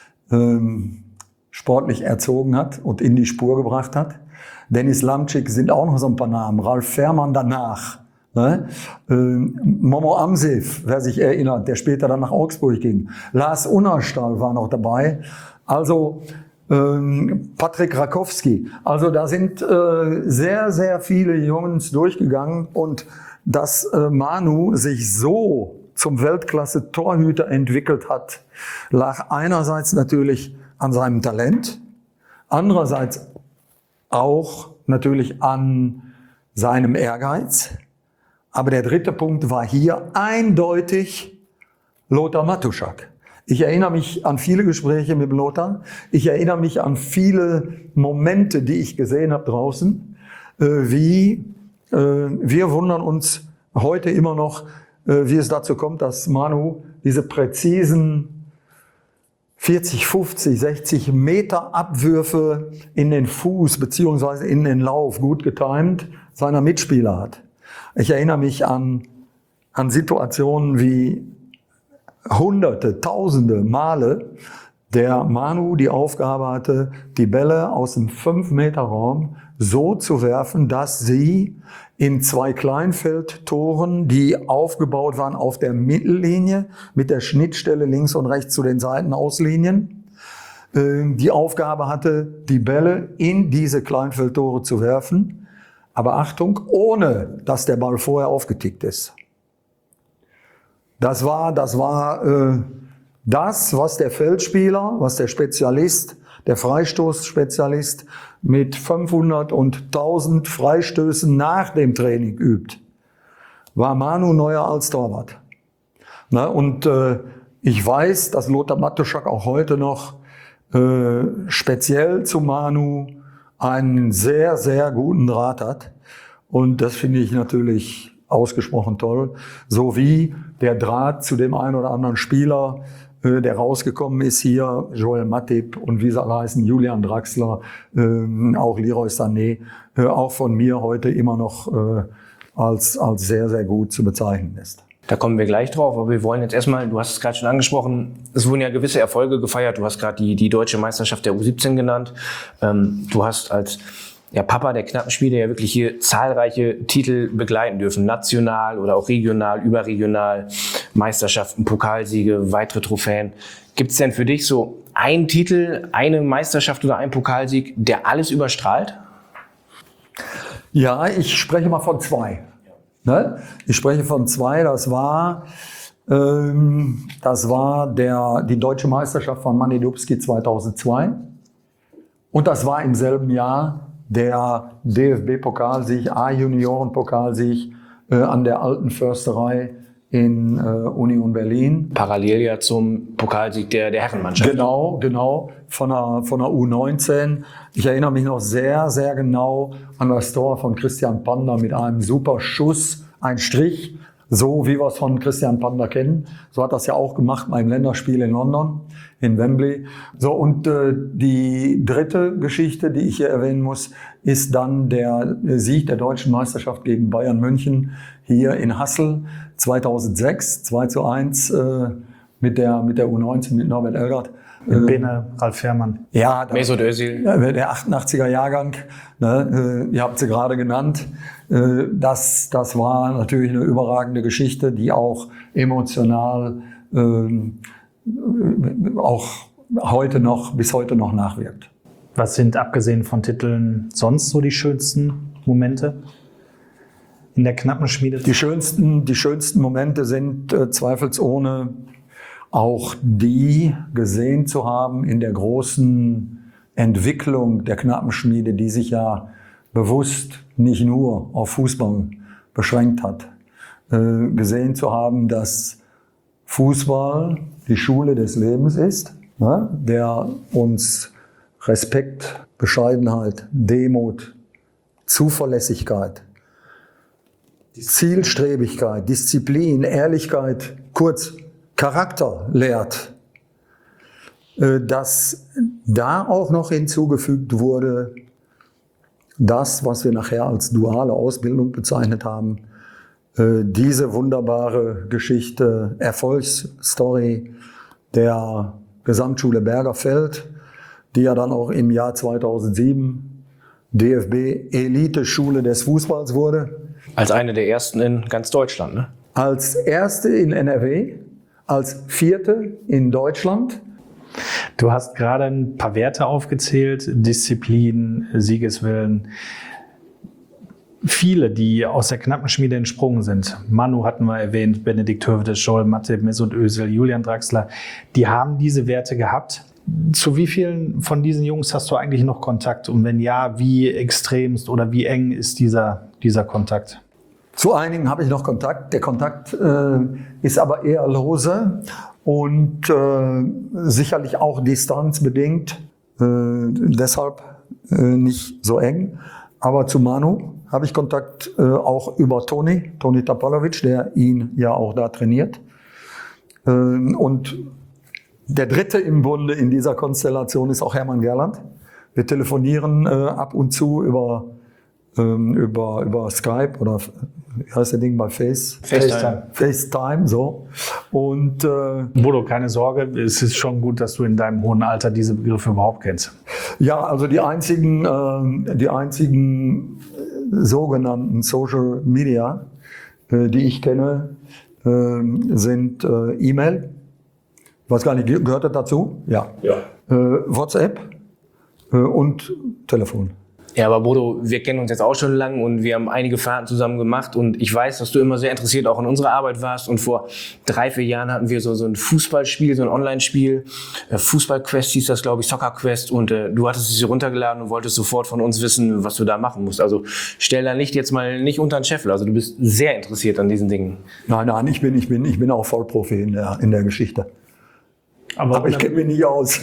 sportlich erzogen hat und in die Spur gebracht hat. Dennis Lamczyk sind auch noch so ein paar Namen. Ralf Fährmann danach. Ne? Ähm, Momo Amsif, wer sich erinnert, der später dann nach Augsburg ging. Lars Unnerstahl war noch dabei. Also ähm, Patrick Rakowski. Also da sind äh, sehr, sehr viele Jungs durchgegangen. Und dass äh, Manu sich so zum Weltklasse-Torhüter entwickelt hat, lag einerseits natürlich an seinem Talent, andererseits auch natürlich an seinem Ehrgeiz. Aber der dritte Punkt war hier eindeutig Lothar Matuschak. Ich erinnere mich an viele Gespräche mit Lothar. Ich erinnere mich an viele Momente, die ich gesehen habe draußen, äh, wie äh, wir wundern uns heute immer noch, äh, wie es dazu kommt, dass Manu diese präzisen vierzig, fünfzig, sechzig Meter Abwürfe in den Fuß beziehungsweise in den Lauf gut getimt seiner Mitspieler hat. Ich erinnere mich an, an Situationen wie hunderte, tausende Male der Manu die Aufgabe hatte, die Bälle aus dem fünf Meter Raum so zu werfen, dass sie in zwei Kleinfeldtoren, die aufgebaut waren auf der Mittellinie mit der Schnittstelle links und rechts zu den Seitenauslinien, die Aufgabe hatte, die Bälle in diese Kleinfeldtore zu werfen. Aber Achtung, ohne dass der Ball vorher aufgetickt ist. Das war, das war äh, das, was der Feldspieler, was der Spezialist, der Freistoßspezialist mit fünfhundert und tausend Freistößen nach dem Training übt. War Manu Neuer als Torwart. Na, und äh, ich weiß, dass Lothar Matuschak auch heute noch äh, speziell zu Manu einen sehr, sehr guten Draht hat. Und das finde ich natürlich ausgesprochen toll. So wie der Draht zu dem einen oder anderen Spieler, äh, der rausgekommen ist hier, Joel Matip und wie sie alle heißen, Julian Draxler, äh, auch Leroy Sané, äh, auch von mir heute immer noch äh, als, als sehr, sehr gut zu bezeichnen ist. Da kommen wir gleich drauf, aber wir wollen jetzt erstmal, du hast es gerade schon angesprochen, es wurden ja gewisse Erfolge gefeiert. Du hast gerade die, die deutsche Meisterschaft der U siebzehn genannt. Ähm, du hast als ja, Papa der Knappenschmiede ja wirklich hier zahlreiche Titel begleiten dürfen. National oder auch regional, überregional, Meisterschaften, Pokalsiege, weitere Trophäen. Gibt es denn für dich so einen Titel, eine Meisterschaft oder einen Pokalsieg, der alles überstrahlt? Ja, ich spreche mal von zwei. Ne? Ich spreche von zwei, das war, ähm, das war der, die deutsche Meisterschaft von Manny Dubski zweitausendzwei und das war im selben Jahr der D F B-Pokalsieg, A-Junioren-Pokalsieg äh, an der Alten Försterei in äh, Union Berlin. Parallel ja zum Pokalsieg der, der Herrenmannschaft. Genau, genau, von der, von der U neunzehn. Ich erinnere mich noch sehr, sehr genau an das Tor von Christian Panda mit einem super Schuss, ein Strich, so wie wir es von Christian Panda kennen. So hat das ja auch gemacht beim Länderspiel in London, in Wembley. So, und äh, die dritte Geschichte, die ich hier erwähnen muss, ist dann der Sieg der deutschen Meisterschaft gegen Bayern München hier in Hassel zweitausendsechs, zwei zu eins äh, mit der, mit der U neunzehn, mit Norbert Elgert. Mit Bene, Ralf Fährmann. Ja, Mesut Özil. Der achtundachtziger Jahrgang, ne, ihr habt sie gerade genannt. Das, das war natürlich eine überragende Geschichte, die auch emotional äh, auch heute noch, bis heute noch nachwirkt. Was sind, abgesehen von Titeln, sonst so die schönsten Momente in der Knappenschmiede? Die schönsten, die schönsten Momente sind äh, zweifelsohne auch die gesehen zu haben in der großen Entwicklung der Knappenschmiede, die sich ja bewusst nicht nur auf Fußball beschränkt hat. Äh, gesehen zu haben, dass Fußball die Schule des Lebens ist, ne, der uns Respekt, Bescheidenheit, Demut, Zuverlässigkeit, Zielstrebigkeit, Disziplin, Ehrlichkeit, kurz Charakter lehrt, dass da auch noch hinzugefügt wurde, das, was wir nachher als duale Ausbildung bezeichnet haben, diese wunderbare Geschichte, Erfolgsstory der Gesamtschule Bergerfeld, die ja dann auch im Jahr zweitausendsieben D F B-Elite-Schule des Fußballs wurde. Als eine der ersten in ganz Deutschland, ne? Als erste in N R W, als vierte in Deutschland. Du hast gerade ein paar Werte aufgezählt, Disziplin, Siegeswillen. viele, die aus der Knappenschmiede entsprungen sind, Manu hatten wir erwähnt, Benedikt Höwedes, Joel Matip, Mesut Özil, Julian Draxler, die haben diese Werte gehabt. Zu wie vielen von diesen Jungs hast du eigentlich noch Kontakt? Und wenn ja, wie extremst oder wie eng ist dieser, dieser Kontakt? Zu einigen habe ich noch Kontakt. Der Kontakt äh, ist aber eher lose und äh, sicherlich auch distanzbedingt, äh, deshalb äh, nicht so eng. Aber zu Manu habe ich Kontakt äh, auch über Toni, Toni Tapalovic, der ihn ja auch da trainiert. Äh, und der dritte im Bunde in dieser Konstellation ist auch Hermann Gerland. Wir telefonieren äh, ab und zu über, ähm, über, über Skype oder wie heißt der Ding bei Face? FaceTime. FaceTime, so. Und äh, Bodo, keine Sorge, es ist schon gut, dass du in deinem hohen Alter diese Begriffe überhaupt kennst. ja, also die einzigen, äh, die einzigen sogenannten Social Media, äh, die ich kenne, äh, sind äh, E-Mail. Ich weiß gar nicht, gehört das dazu? Ja. Ja. Äh, WhatsApp äh, und Telefon. Ja, aber Bodo, wir kennen uns jetzt auch schon lang und wir haben einige Fahrten zusammen gemacht und ich weiß, dass du immer sehr interessiert auch in unserer Arbeit warst und vor drei, vier Jahren hatten wir so, so ein Fußballspiel, so ein Online-Spiel, Fußball-Quest hieß das, glaube ich, Soccer-Quest und äh, du hattest es hier runtergeladen und wolltest sofort von uns wissen, was du da machen musst. Also stell dein Licht jetzt mal nicht unter den Scheffel, also du bist sehr interessiert an diesen Dingen. Nein, nein, ich bin, ich bin, ich bin auch Vollprofi in der, in der Geschichte. Aber, Aber ich kenne mich nicht aus.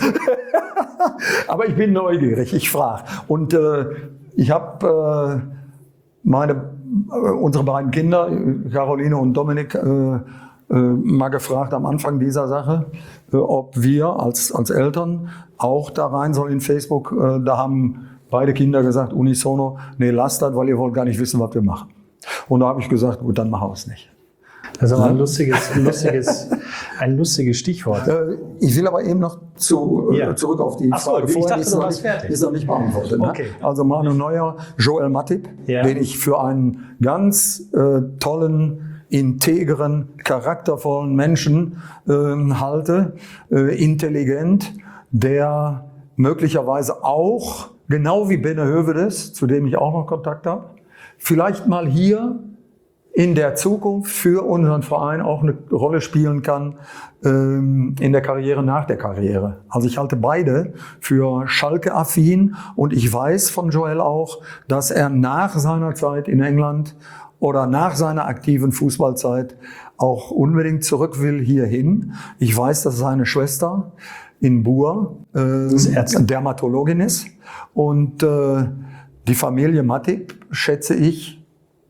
Aber ich bin neugierig, ich frage. Und äh, ich habe äh, meine, äh, unsere beiden Kinder, Caroline und Dominik, äh, äh, mal gefragt am Anfang dieser Sache, äh, ob wir als, als Eltern auch da rein sollen in Facebook. Äh, da haben beide Kinder gesagt, unisono, nee, lasst das, weil ihr wollt gar nicht wissen, was wir machen. Und da habe ich gesagt, gut, dann machen wir es nicht. Das ist aber ein lustiges, lustiges, ein lustiges Stichwort. Äh, ich will aber eben noch zu, äh, Ja. zurück auf die Ach so, Frage. ich Vorher, dachte, die ist du noch warst nicht, fertig. die ist noch nicht beantwortet. Ne? Okay. Also Manu Neuer, Joel Matip, Ja. den ich für einen ganz äh, tollen, integren, charaktervollen Menschen äh, halte, äh, intelligent, der möglicherweise auch, genau wie Benne Hövedes, zu dem ich auch noch Kontakt habe, vielleicht mal hier in der Zukunft für unseren Verein auch eine Rolle spielen kann ähm, in der Karriere nach der Karriere. Also ich halte beide für Schalke-affin und ich weiß von Joel auch, dass er nach seiner Zeit in England oder nach seiner aktiven Fußballzeit auch unbedingt zurück will hierhin. Ich weiß, dass seine Schwester in Buer äh, Dermatologin ist und äh, die Familie Matip schätze ich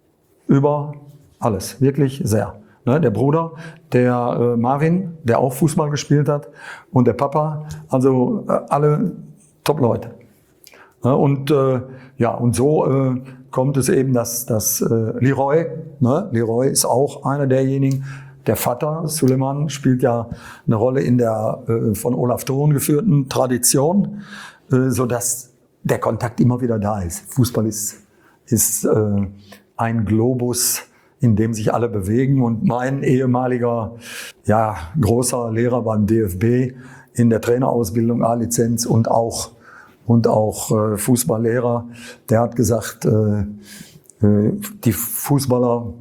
über alles, wirklich sehr. Ne, der Bruder, der äh, Marvin, der auch Fußball gespielt hat und der Papa, also äh, alle Top-Leute. Ne, und äh, ja, und so äh, kommt es eben, dass, dass äh, Leroy, ne, Leroy ist auch einer derjenigen, der Vater, Suleiman, spielt ja eine Rolle in der äh, von Olaf Thon geführten Tradition, äh, sodass der Kontakt immer wieder da ist. Fußball ist, ist äh, ein Globus, in dem sich alle bewegen. Und mein ehemaliger, ja, großer Lehrer beim D F B in der Trainerausbildung A-Lizenz und auch, und auch äh, Fußballlehrer, der hat gesagt, äh, äh, die Fußballer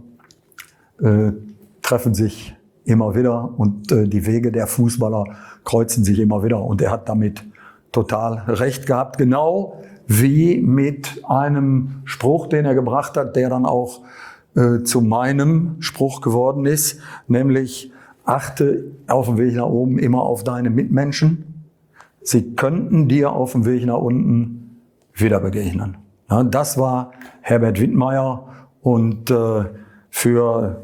äh, treffen sich immer wieder und äh, die Wege der Fußballer kreuzen sich immer wieder. Und er hat damit total recht gehabt. Genau wie mit einem Spruch, den er gebracht hat, der dann auch äh, zu meinem Spruch geworden ist, nämlich achte auf dem Weg nach oben immer auf deine Mitmenschen. Sie könnten dir auf dem Weg nach unten wieder begegnen. Ja, das war Herbert Wittmeier und äh, für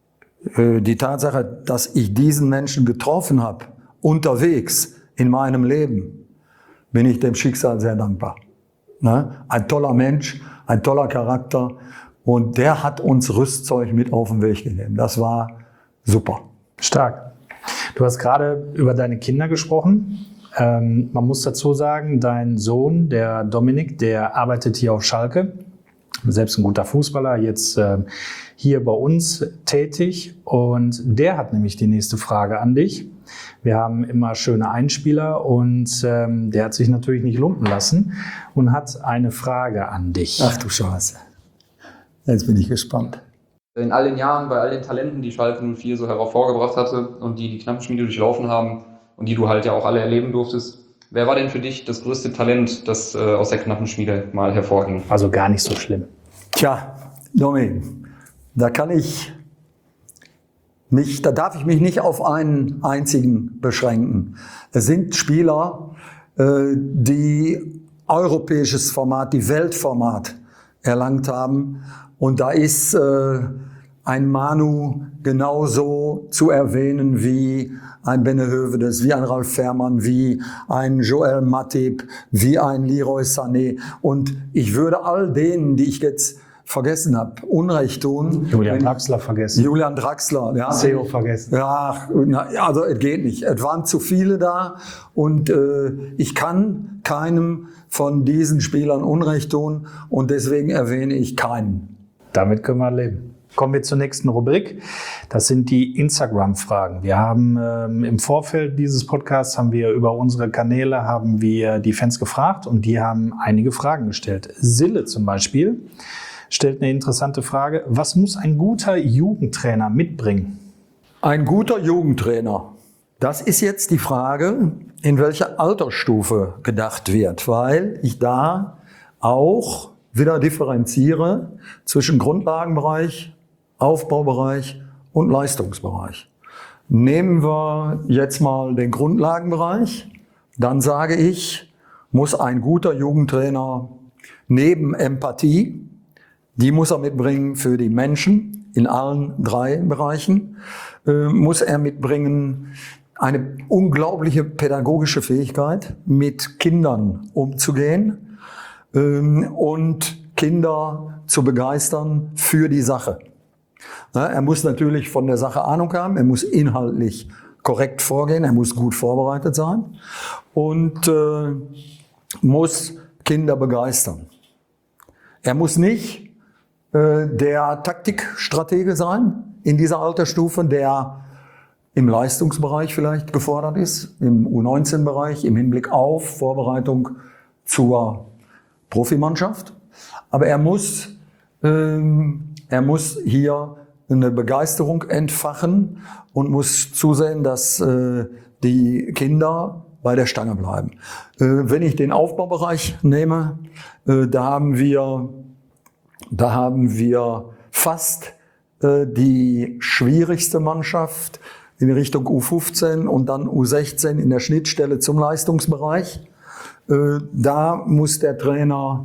äh, die Tatsache, dass ich diesen Menschen getroffen habe, unterwegs in meinem Leben, bin ich dem Schicksal sehr dankbar. Ne? Ein toller Mensch, ein toller Charakter und der hat uns Rüstzeug mit auf den Weg gegeben. Das war super. Stark. Du hast gerade über deine Kinder gesprochen. Ähm, man muss dazu sagen, dein Sohn, der Dominik, der arbeitet hier auf Schalke. Selbst ein guter Fußballer, jetzt äh, hier bei uns tätig. Und der hat nämlich die nächste Frage an dich. Wir haben immer schöne Einspieler und ähm, der hat sich natürlich nicht lumpen lassen und hat eine Frage an dich. Ach du Scheiße. Jetzt bin ich gespannt. In all den Jahren, bei all den Talenten, die Schalke null vier so hervorgebracht hatte und die die Knappenschmiede durchlaufen haben und die du halt ja auch alle erleben durftest, wer war denn für dich das größte Talent, das äh, aus der Knappenschmiede mal hervorging? Also gar nicht so schlimm. Tja, Domi, da kann ich mich, da darf ich mich nicht auf einen einzigen beschränken. Es sind Spieler, äh, die europäisches Format, die Weltformat erlangt haben. Und da ist äh, ein Manu genauso zu erwähnen wie ein Bene Hövedes, wie ein Ralf Fährmann, wie ein Joel Matip, wie ein Leroy Sané. Und ich würde all denen, die ich jetzt vergessen habe, Unrecht tun. Julian Draxler vergessen. Julian Draxler, ja. Seo vergessen. Ja, na, also es geht nicht. Es waren zu viele da und äh, ich kann keinem von diesen Spielern Unrecht tun und deswegen erwähne ich keinen. Damit können wir leben. Kommen wir zur nächsten Rubrik. Das sind die Instagram-Fragen. Wir haben ähm, im Vorfeld dieses Podcasts haben wir über unsere Kanäle haben wir die Fans gefragt und die haben einige Fragen gestellt. Sille zum Beispiel stellt eine interessante Frage. Was muss ein guter Jugendtrainer mitbringen? Ein guter Jugendtrainer. Das ist jetzt die Frage, in welcher Altersstufe gedacht wird, weil ich da auch wieder differenziere zwischen Grundlagenbereich, Aufbaubereich und Leistungsbereich. Nehmen wir jetzt mal den Grundlagenbereich, dann sage ich, muss ein guter Jugendtrainer neben Empathie, die muss er mitbringen für die Menschen in allen drei Bereichen, äh, muss er mitbringen eine unglaubliche pädagogische Fähigkeit, mit Kindern umzugehen äh, und Kinder zu begeistern für die Sache. Ja, er muss natürlich von der Sache Ahnung haben, er muss inhaltlich korrekt vorgehen, er muss gut vorbereitet sein und äh, muss Kinder begeistern. Er muss nicht der Taktikstratege sein in dieser Altersstufe, der im Leistungsbereich vielleicht gefordert ist, im U neunzehn Bereich, im Hinblick auf Vorbereitung zur Profimannschaft. Aber er muss, ähm, er muss hier eine Begeisterung entfachen und muss zusehen, dass äh, die Kinder bei der Stange bleiben. Äh, wenn ich den Aufbaubereich nehme, äh, da haben wir Da haben wir fast äh, die schwierigste Mannschaft in Richtung U fünfzehn und dann U sechzehn in der Schnittstelle zum Leistungsbereich. Äh, da muss der Trainer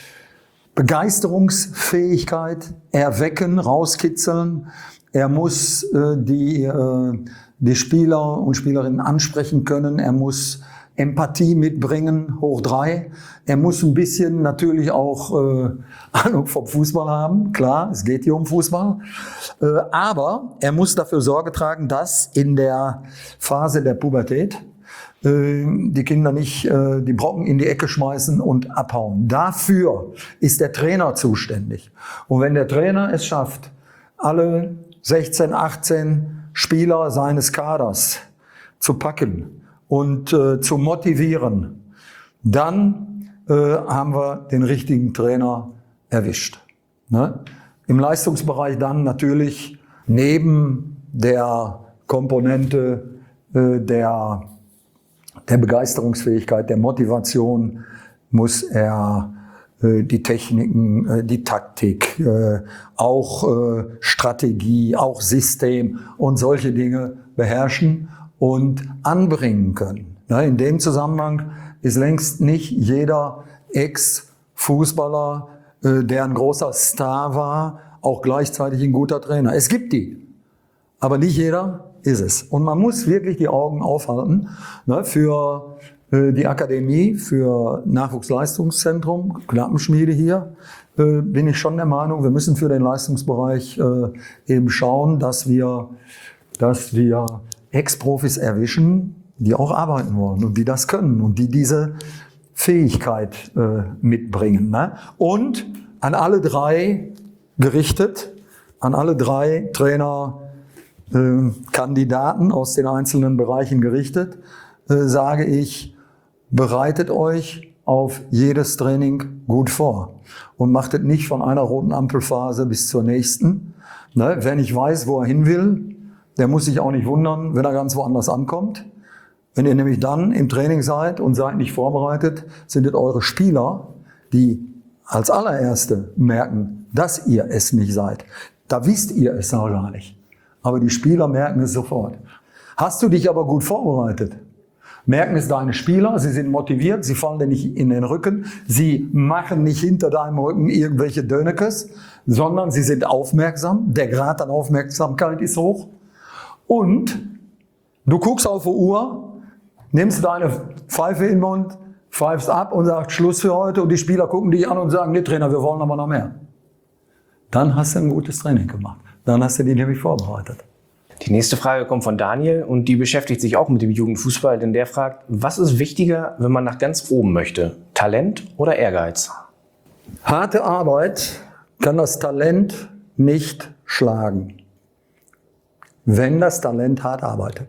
Begeisterungsfähigkeit erwecken, rauskitzeln. Er muss äh, die, äh, die Spieler und Spielerinnen ansprechen können. Er muss Empathie mitbringen, hoch drei. Er muss ein bisschen natürlich auch äh, Ahnung vom Fußball haben. Klar, es geht hier um Fußball. Äh, aber er muss dafür Sorge tragen, dass in der Phase der Pubertät äh, die Kinder nicht äh, die Brocken in die Ecke schmeißen und abhauen. Dafür ist der Trainer zuständig. Und wenn der Trainer es schafft, alle sechzehn, achtzehn Spieler seines Kaders zu packen und äh, zu motivieren, dann äh, haben wir den richtigen Trainer erwischt. Ne? Im Leistungsbereich dann natürlich neben der Komponente äh, der, der Begeisterungsfähigkeit, der Motivation, muss er äh, die Techniken, äh, die Taktik, äh, auch äh, Strategie, auch System und solche Dinge beherrschen und anbringen können. In dem Zusammenhang ist längst nicht jeder Ex-Fußballer, der ein großer Star war, auch gleichzeitig ein guter Trainer. Es gibt die, aber nicht jeder ist es. Und man muss wirklich die Augen aufhalten für die Akademie, für Nachwuchsleistungszentrum, Knappenschmiede hier, bin ich schon der Meinung, wir müssen für den Leistungsbereich eben schauen, dass wir, dass wir Ex-Profis erwischen, die auch arbeiten wollen und die das können und die diese Fähigkeit äh, mitbringen. Ne? Und an alle drei gerichtet, an alle drei Trainerkandidaten äh, aus den einzelnen Bereichen gerichtet, äh, sage ich, bereitet euch auf jedes Training gut vor und macht es nicht von einer roten Ampelphase bis zur nächsten. Ne? Wer nicht weiß, wo er hin will, der muss sich auch nicht wundern, wenn er ganz woanders ankommt. Wenn ihr nämlich dann im Training seid und seid nicht vorbereitet, sind es eure Spieler, die als allererste merken, dass ihr es nicht seid. Da wisst ihr es noch gar nicht. Aber die Spieler merken es sofort. Hast du dich aber gut vorbereitet, merken es deine Spieler, sie sind motiviert, sie fallen dir nicht in den Rücken, sie machen nicht hinter deinem Rücken irgendwelche Dönekes, sondern sie sind aufmerksam, der Grad an Aufmerksamkeit ist hoch und du guckst auf die Uhr, nimmst deine Pfeife in den Mund, pfeifst ab und sagst Schluss für heute und die Spieler gucken dich an und sagen, nee Trainer, wir wollen aber noch mehr. Dann hast du ein gutes Training gemacht, dann hast du dich nämlich vorbereitet. Die nächste Frage kommt von Daniel und die beschäftigt sich auch mit dem Jugendfußball, denn der fragt, was ist wichtiger, wenn man nach ganz oben möchte? Talent oder Ehrgeiz? Harte Arbeit kann das Talent nicht schlagen, wenn das Talent hart arbeitet.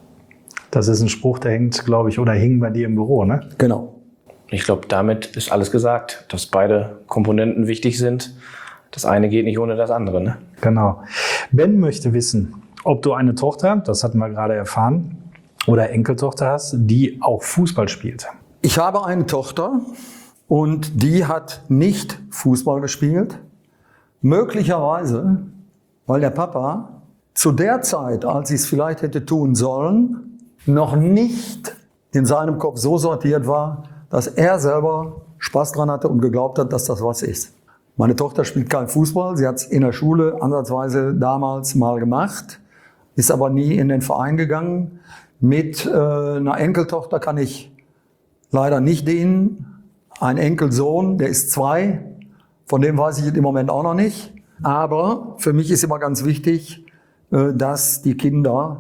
Das ist ein Spruch, der hängt, glaube ich, oder hing bei dir im Büro, ne? Genau. Ich glaube, damit ist alles gesagt, dass beide Komponenten wichtig sind. Das eine geht nicht ohne das andere, ne? Genau. Ben möchte wissen, ob du eine Tochter, das hatten wir gerade erfahren, oder Enkeltochter hast, die auch Fußball spielt. Ich habe eine Tochter und die hat nicht Fußball gespielt. Möglicherweise, weil der Papa zu der Zeit, als sie es vielleicht hätte tun sollen, noch nicht in seinem Kopf so sortiert war, dass er selber Spaß dran hatte und geglaubt hat, dass das was ist. Meine Tochter spielt keinen Fußball, sie hat es in der Schule ansatzweise damals mal gemacht, ist aber nie in den Verein gegangen. Mit äh, einer Enkeltochter kann ich leider nicht dienen. Ein Enkelsohn, der ist zwei, von dem weiß ich im Moment auch noch nicht. Aber für mich ist immer ganz wichtig, äh, dass die Kinder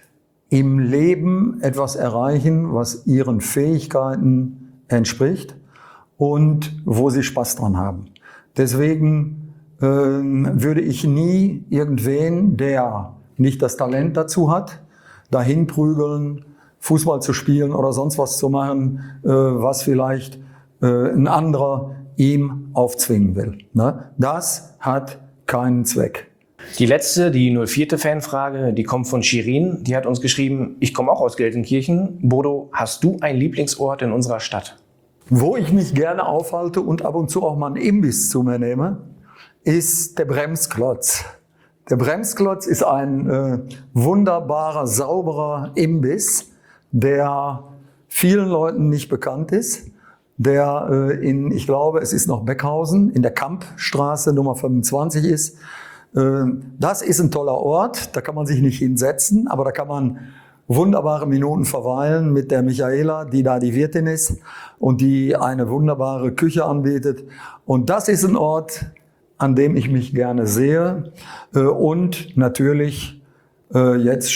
im Leben etwas erreichen, was ihren Fähigkeiten entspricht und wo sie Spaß dran haben. Deswegen äh, würde ich nie irgendwen, der nicht das Talent dazu hat, dahin prügeln, Fußball zu spielen oder sonst was zu machen, äh, was vielleicht äh, ein anderer ihm aufzwingen will. Ne? Das hat keinen Zweck. Die letzte, die null vier Fanfrage, die kommt von Shirin. Die hat uns geschrieben, ich komme auch aus Gelsenkirchen. Bodo, hast du einen Lieblingsort in unserer Stadt? Wo ich mich gerne aufhalte und ab und zu auch mal einen Imbiss zu mir nehme, ist der Bremsklotz. Der Bremsklotz ist ein äh, wunderbarer, sauberer Imbiss, der vielen Leuten nicht bekannt ist, der äh, in, ich glaube, es ist noch Beckhausen, in der Kampstraße Nummer fünfundzwanzig ist. Äh, das ist ein toller Ort, da kann man sich nicht hinsetzen, aber da kann man wunderbare Minuten verweilen mit der Michaela, die da die Wirtin ist und die eine wunderbare Küche anbietet. Und das ist ein Ort, an dem ich mich gerne sehe. Und natürlich, jetzt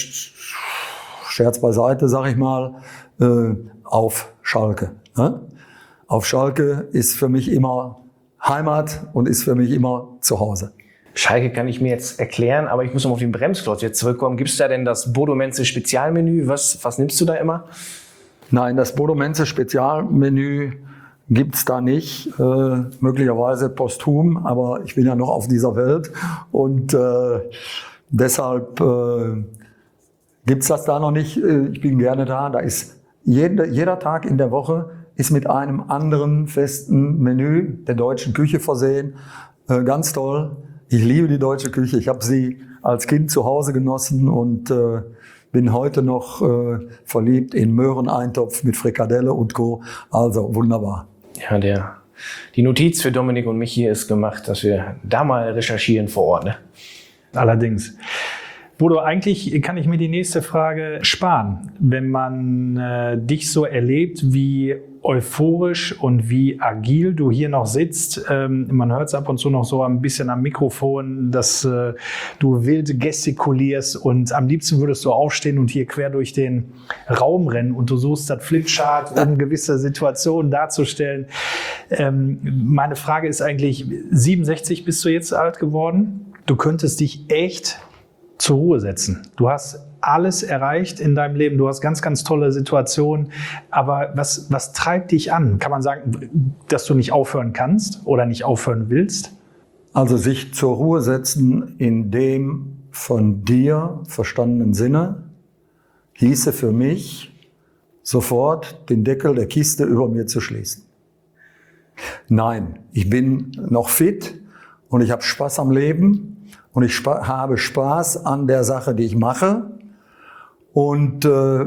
Scherz beiseite, sag ich mal, auf Schalke. Auf Schalke ist für mich immer Heimat und ist für mich immer zu Hause. Schalke kann ich mir jetzt erklären, aber ich muss noch auf den Bremsklotz jetzt zurückkommen. Gibt es da denn das Bodo Menze Spezialmenü? Was, was nimmst du da immer? Nein, das Bodo Menze Spezialmenü gibt's da nicht. Äh, möglicherweise posthum, aber ich bin ja noch auf dieser Welt. Und äh, deshalb äh, gibt's das da noch nicht. Ich bin gerne da. Da ist jeder, jeder Tag in der Woche ist mit einem anderen festen Menü der deutschen Küche versehen. Äh, ganz toll. Ich liebe die deutsche Küche. Ich habe sie als Kind zu Hause genossen und äh, bin heute noch äh, verliebt in Möhreneintopf mit Frikadelle und Co. Also wunderbar. Ja, der, die Notiz für Dominik und mich hier ist gemacht, dass wir da mal recherchieren vor Ort. Ne? Allerdings. Bodo, eigentlich kann ich mir die nächste Frage sparen. Wenn man äh, dich so erlebt, wie euphorisch und wie agil du hier noch sitzt, ähm, man hört es ab und zu noch so ein bisschen am Mikrofon, dass äh, du wild gestikulierst und am liebsten würdest du aufstehen und hier quer durch den Raum rennen und du suchst das Flipchart, um gewisse Situationen darzustellen. Ähm, meine Frage ist eigentlich, siebenundsechzig bist du jetzt alt geworden? Du könntest dich echt zur Ruhe setzen. Du hast alles erreicht in deinem Leben. Du hast ganz, ganz tolle Situationen. Aber was, was treibt dich an? Kann man sagen, dass du nicht aufhören kannst oder nicht aufhören willst? Also sich zur Ruhe setzen in dem von dir verstandenen Sinne hieße für mich, sofort den Deckel der Kiste über mir zu schließen. Nein, ich bin noch fit und ich habe Spaß am Leben und ich spa- habe Spaß an der Sache, die ich mache. Und äh,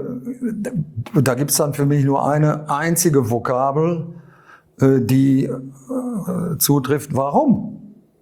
da gibt's dann für mich nur eine einzige Vokabel, äh, die äh, zutrifft. Warum?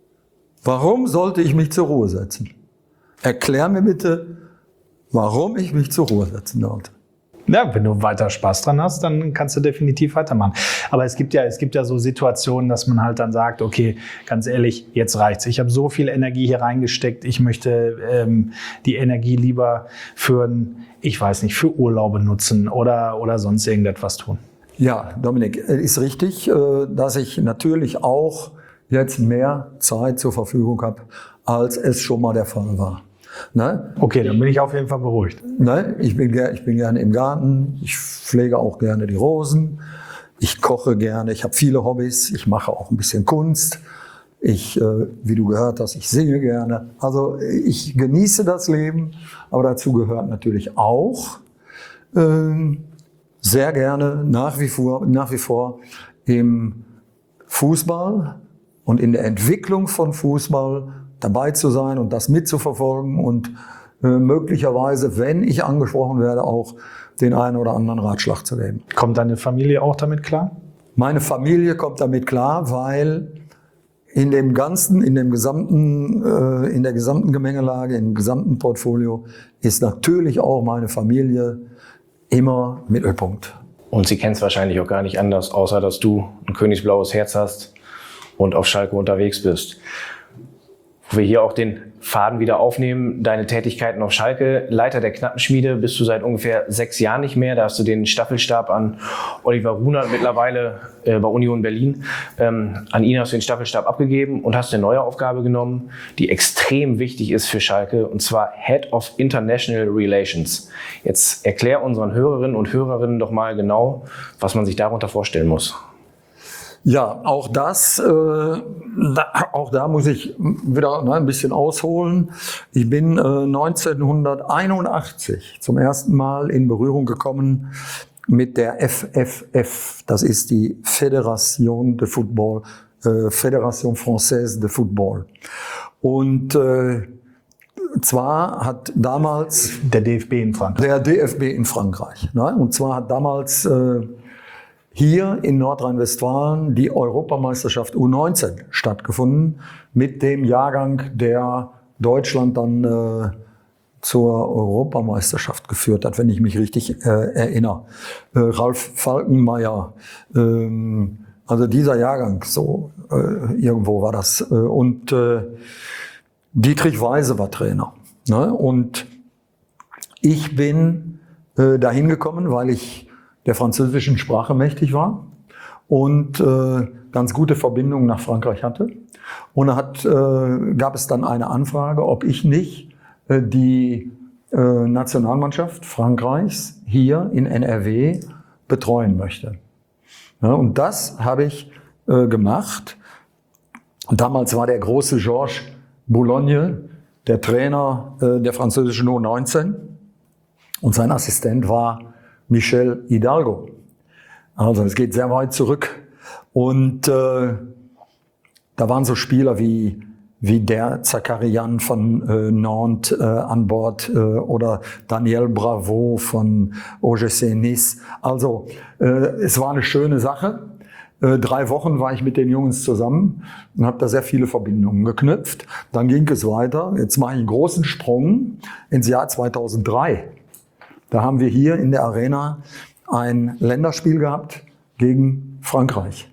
Warum sollte ich mich zur Ruhe setzen? Erklär mir bitte, warum ich mich zur Ruhe setzen sollte. Ja, wenn du weiter Spaß dran hast, dann kannst du definitiv weitermachen. Aber es gibt ja, es gibt ja so Situationen, dass man halt dann sagt, okay, ganz ehrlich, jetzt reicht's. Ich habe so viel Energie hier reingesteckt. Ich möchte ähm, die Energie lieber für, ich weiß nicht, für Urlaube nutzen oder, oder sonst irgendetwas tun. Ja, Dominik, ist richtig, dass ich natürlich auch jetzt mehr Zeit zur Verfügung habe, als es schon mal der Fall war. Ne? Okay, dann bin ich auf jeden Fall beruhigt. Ne? Ich bin, ich bin gerne im Garten, ich pflege auch gerne die Rosen, ich koche gerne, ich habe viele Hobbys, ich mache auch ein bisschen Kunst, ich, äh, wie du gehört hast, ich singe gerne. Also ich genieße das Leben, aber dazu gehört natürlich auch äh, sehr gerne nach wie vor, nach wie vor im Fußball und in der Entwicklung von Fußball dabei zu sein und das mitzuverfolgen und äh, möglicherweise, wenn ich angesprochen werde, auch den einen oder anderen Ratschlag zu geben. Kommt deine Familie auch damit klar? Meine Familie kommt damit klar, weil in dem ganzen, in dem gesamten, äh, in der gesamten Gemengelage, im gesamten Portfolio ist natürlich auch meine Familie immer Mittelpunkt. Und sie kennt es wahrscheinlich auch gar nicht anders, außer dass du ein königsblaues Herz hast und auf Schalke unterwegs bist. Wo wir hier auch den Faden wieder aufnehmen, deine Tätigkeiten auf Schalke, Leiter der Knappenschmiede bist du seit ungefähr sechs Jahren nicht mehr. Da hast du den Staffelstab an Oliver Runert mittlerweile äh, bei Union Berlin. Ähm, an ihn hast du den Staffelstab abgegeben und hast eine neue Aufgabe genommen, die extrem wichtig ist für Schalke, und zwar Head of International Relations. Jetzt erklär unseren Hörerinnen und Hörerinnen doch mal genau, was man sich darunter vorstellen muss. Ja, auch das, äh, da, auch da muss ich wieder ne, ein bisschen ausholen. Ich bin äh, neunzehnhunderteinundachtzig zum ersten Mal in Berührung gekommen mit der F F F. Das ist die Fédération de Football, äh, Fédération Française de Football. Und äh, zwar hat damals Der D F B in Frankreich. der D F B in Frankreich. Ne? Und zwar hat damals äh, hier in Nordrhein-Westfalen die Europameisterschaft U neunzehn stattgefunden mit dem Jahrgang, der Deutschland dann äh, zur Europameisterschaft geführt hat, wenn ich mich richtig äh, erinnere. Äh, Ralf Falkenmeier, ähm, also dieser Jahrgang, so äh, irgendwo war das. Äh, und äh, Dietrich Weise war Trainer. Ne? Und ich bin äh, dahin gekommen, weil ich der französischen Sprache mächtig war und äh, ganz gute Verbindungen nach Frankreich hatte. Und da hat, äh, gab es dann eine Anfrage, ob ich nicht äh, die äh, Nationalmannschaft Frankreichs hier in N R W betreuen möchte. Ja, und das habe ich äh, gemacht. Und damals war der große Georges Boulogne der Trainer äh, der französischen U neunzehn und sein Assistent war Michel Hidalgo. Also es geht sehr weit zurück. Und äh, da waren so Spieler wie, wie der Zakarian von äh, Nantes äh, an Bord äh, oder Daniel Bravo von O G C Nice. Also äh, es war eine schöne Sache. Äh, drei Wochen war ich mit den Jungs zusammen und habe da sehr viele Verbindungen geknüpft. Dann ging es weiter. Jetzt mache ich einen großen Sprung ins Jahr zweitausenddrei. Da haben wir hier in der Arena ein Länderspiel gehabt gegen Frankreich.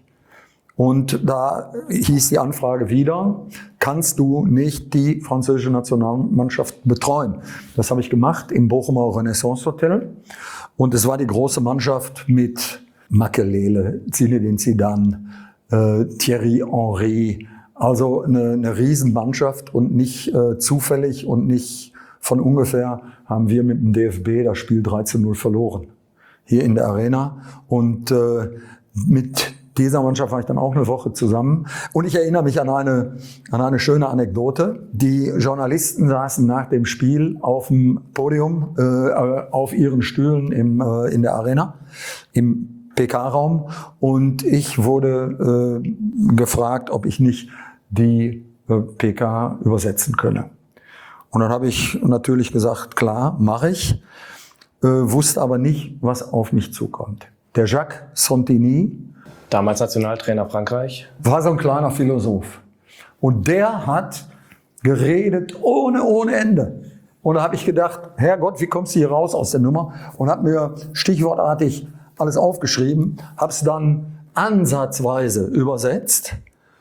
Und da hieß die Anfrage wieder, kannst du nicht die französische Nationalmannschaft betreuen? Das habe ich gemacht im Bochumer Renaissance Hotel. Und es war die große Mannschaft mit Makelele, Zinedine Zidane, äh, Thierry Henry. Also eine, eine Riesenmannschaft und nicht äh, zufällig und nicht von ungefähr haben wir mit dem D F B das Spiel drei zu null verloren. Hier in der Arena. Und äh, mit dieser Mannschaft war ich dann auch eine Woche zusammen. Und ich erinnere mich an eine, an eine schöne Anekdote. Die Journalisten saßen nach dem Spiel auf dem Podium, äh, auf ihren Stühlen im, äh, in der Arena, im P K-Raum. Und ich wurde äh, gefragt, ob ich nicht die äh, P K übersetzen könne. Und dann habe ich natürlich gesagt, klar, mache ich. Äh, wusste aber nicht, was auf mich zukommt. Der Jacques Santini, damals Nationaltrainer Frankreich, war so ein kleiner Philosoph. Und der hat geredet ohne, ohne Ende. Und da habe ich gedacht, Herrgott, wie kommst du hier raus aus der Nummer? Und habe mir stichwortartig alles aufgeschrieben, habe es dann ansatzweise übersetzt.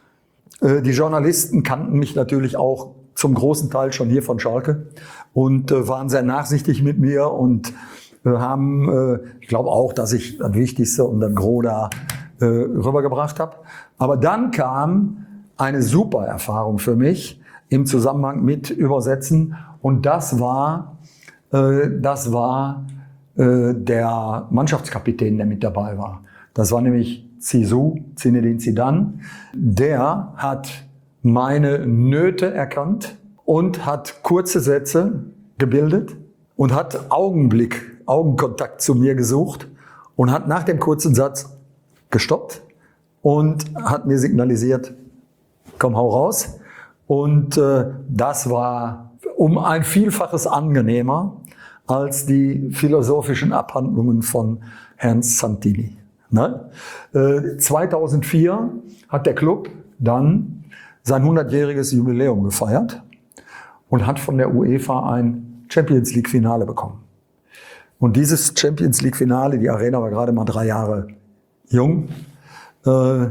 Äh, die Journalisten kannten mich natürlich auch zum großen Teil schon hier von Schalke und äh, waren sehr nachsichtig mit mir und äh, haben, äh, ich glaube auch, dass ich das Wichtigste und das Gros da äh, rübergebracht habe. Aber dann kam eine super Erfahrung für mich im Zusammenhang mit Übersetzen und das war, äh, das war äh, der Mannschaftskapitän, der mit dabei war. Das war nämlich Zizou, Zinedine Zidane. Der hat meine Nöte erkannt und hat kurze Sätze gebildet und hat Augenblick, Augenkontakt zu mir gesucht und hat nach dem kurzen Satz gestoppt und hat mir signalisiert, komm, hau raus. Und äh, das war um ein Vielfaches angenehmer als die philosophischen Abhandlungen von Herrn Santini. Ne? Äh, zweitausendvier hat der Club dann sein hundertjähriges Jubiläum gefeiert und hat von der UEFA ein Champions League Finale bekommen. Und dieses Champions League Finale, die Arena war gerade mal drei Jahre jung, äh,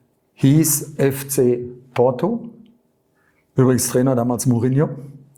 hieß F C Porto, übrigens Trainer damals Mourinho,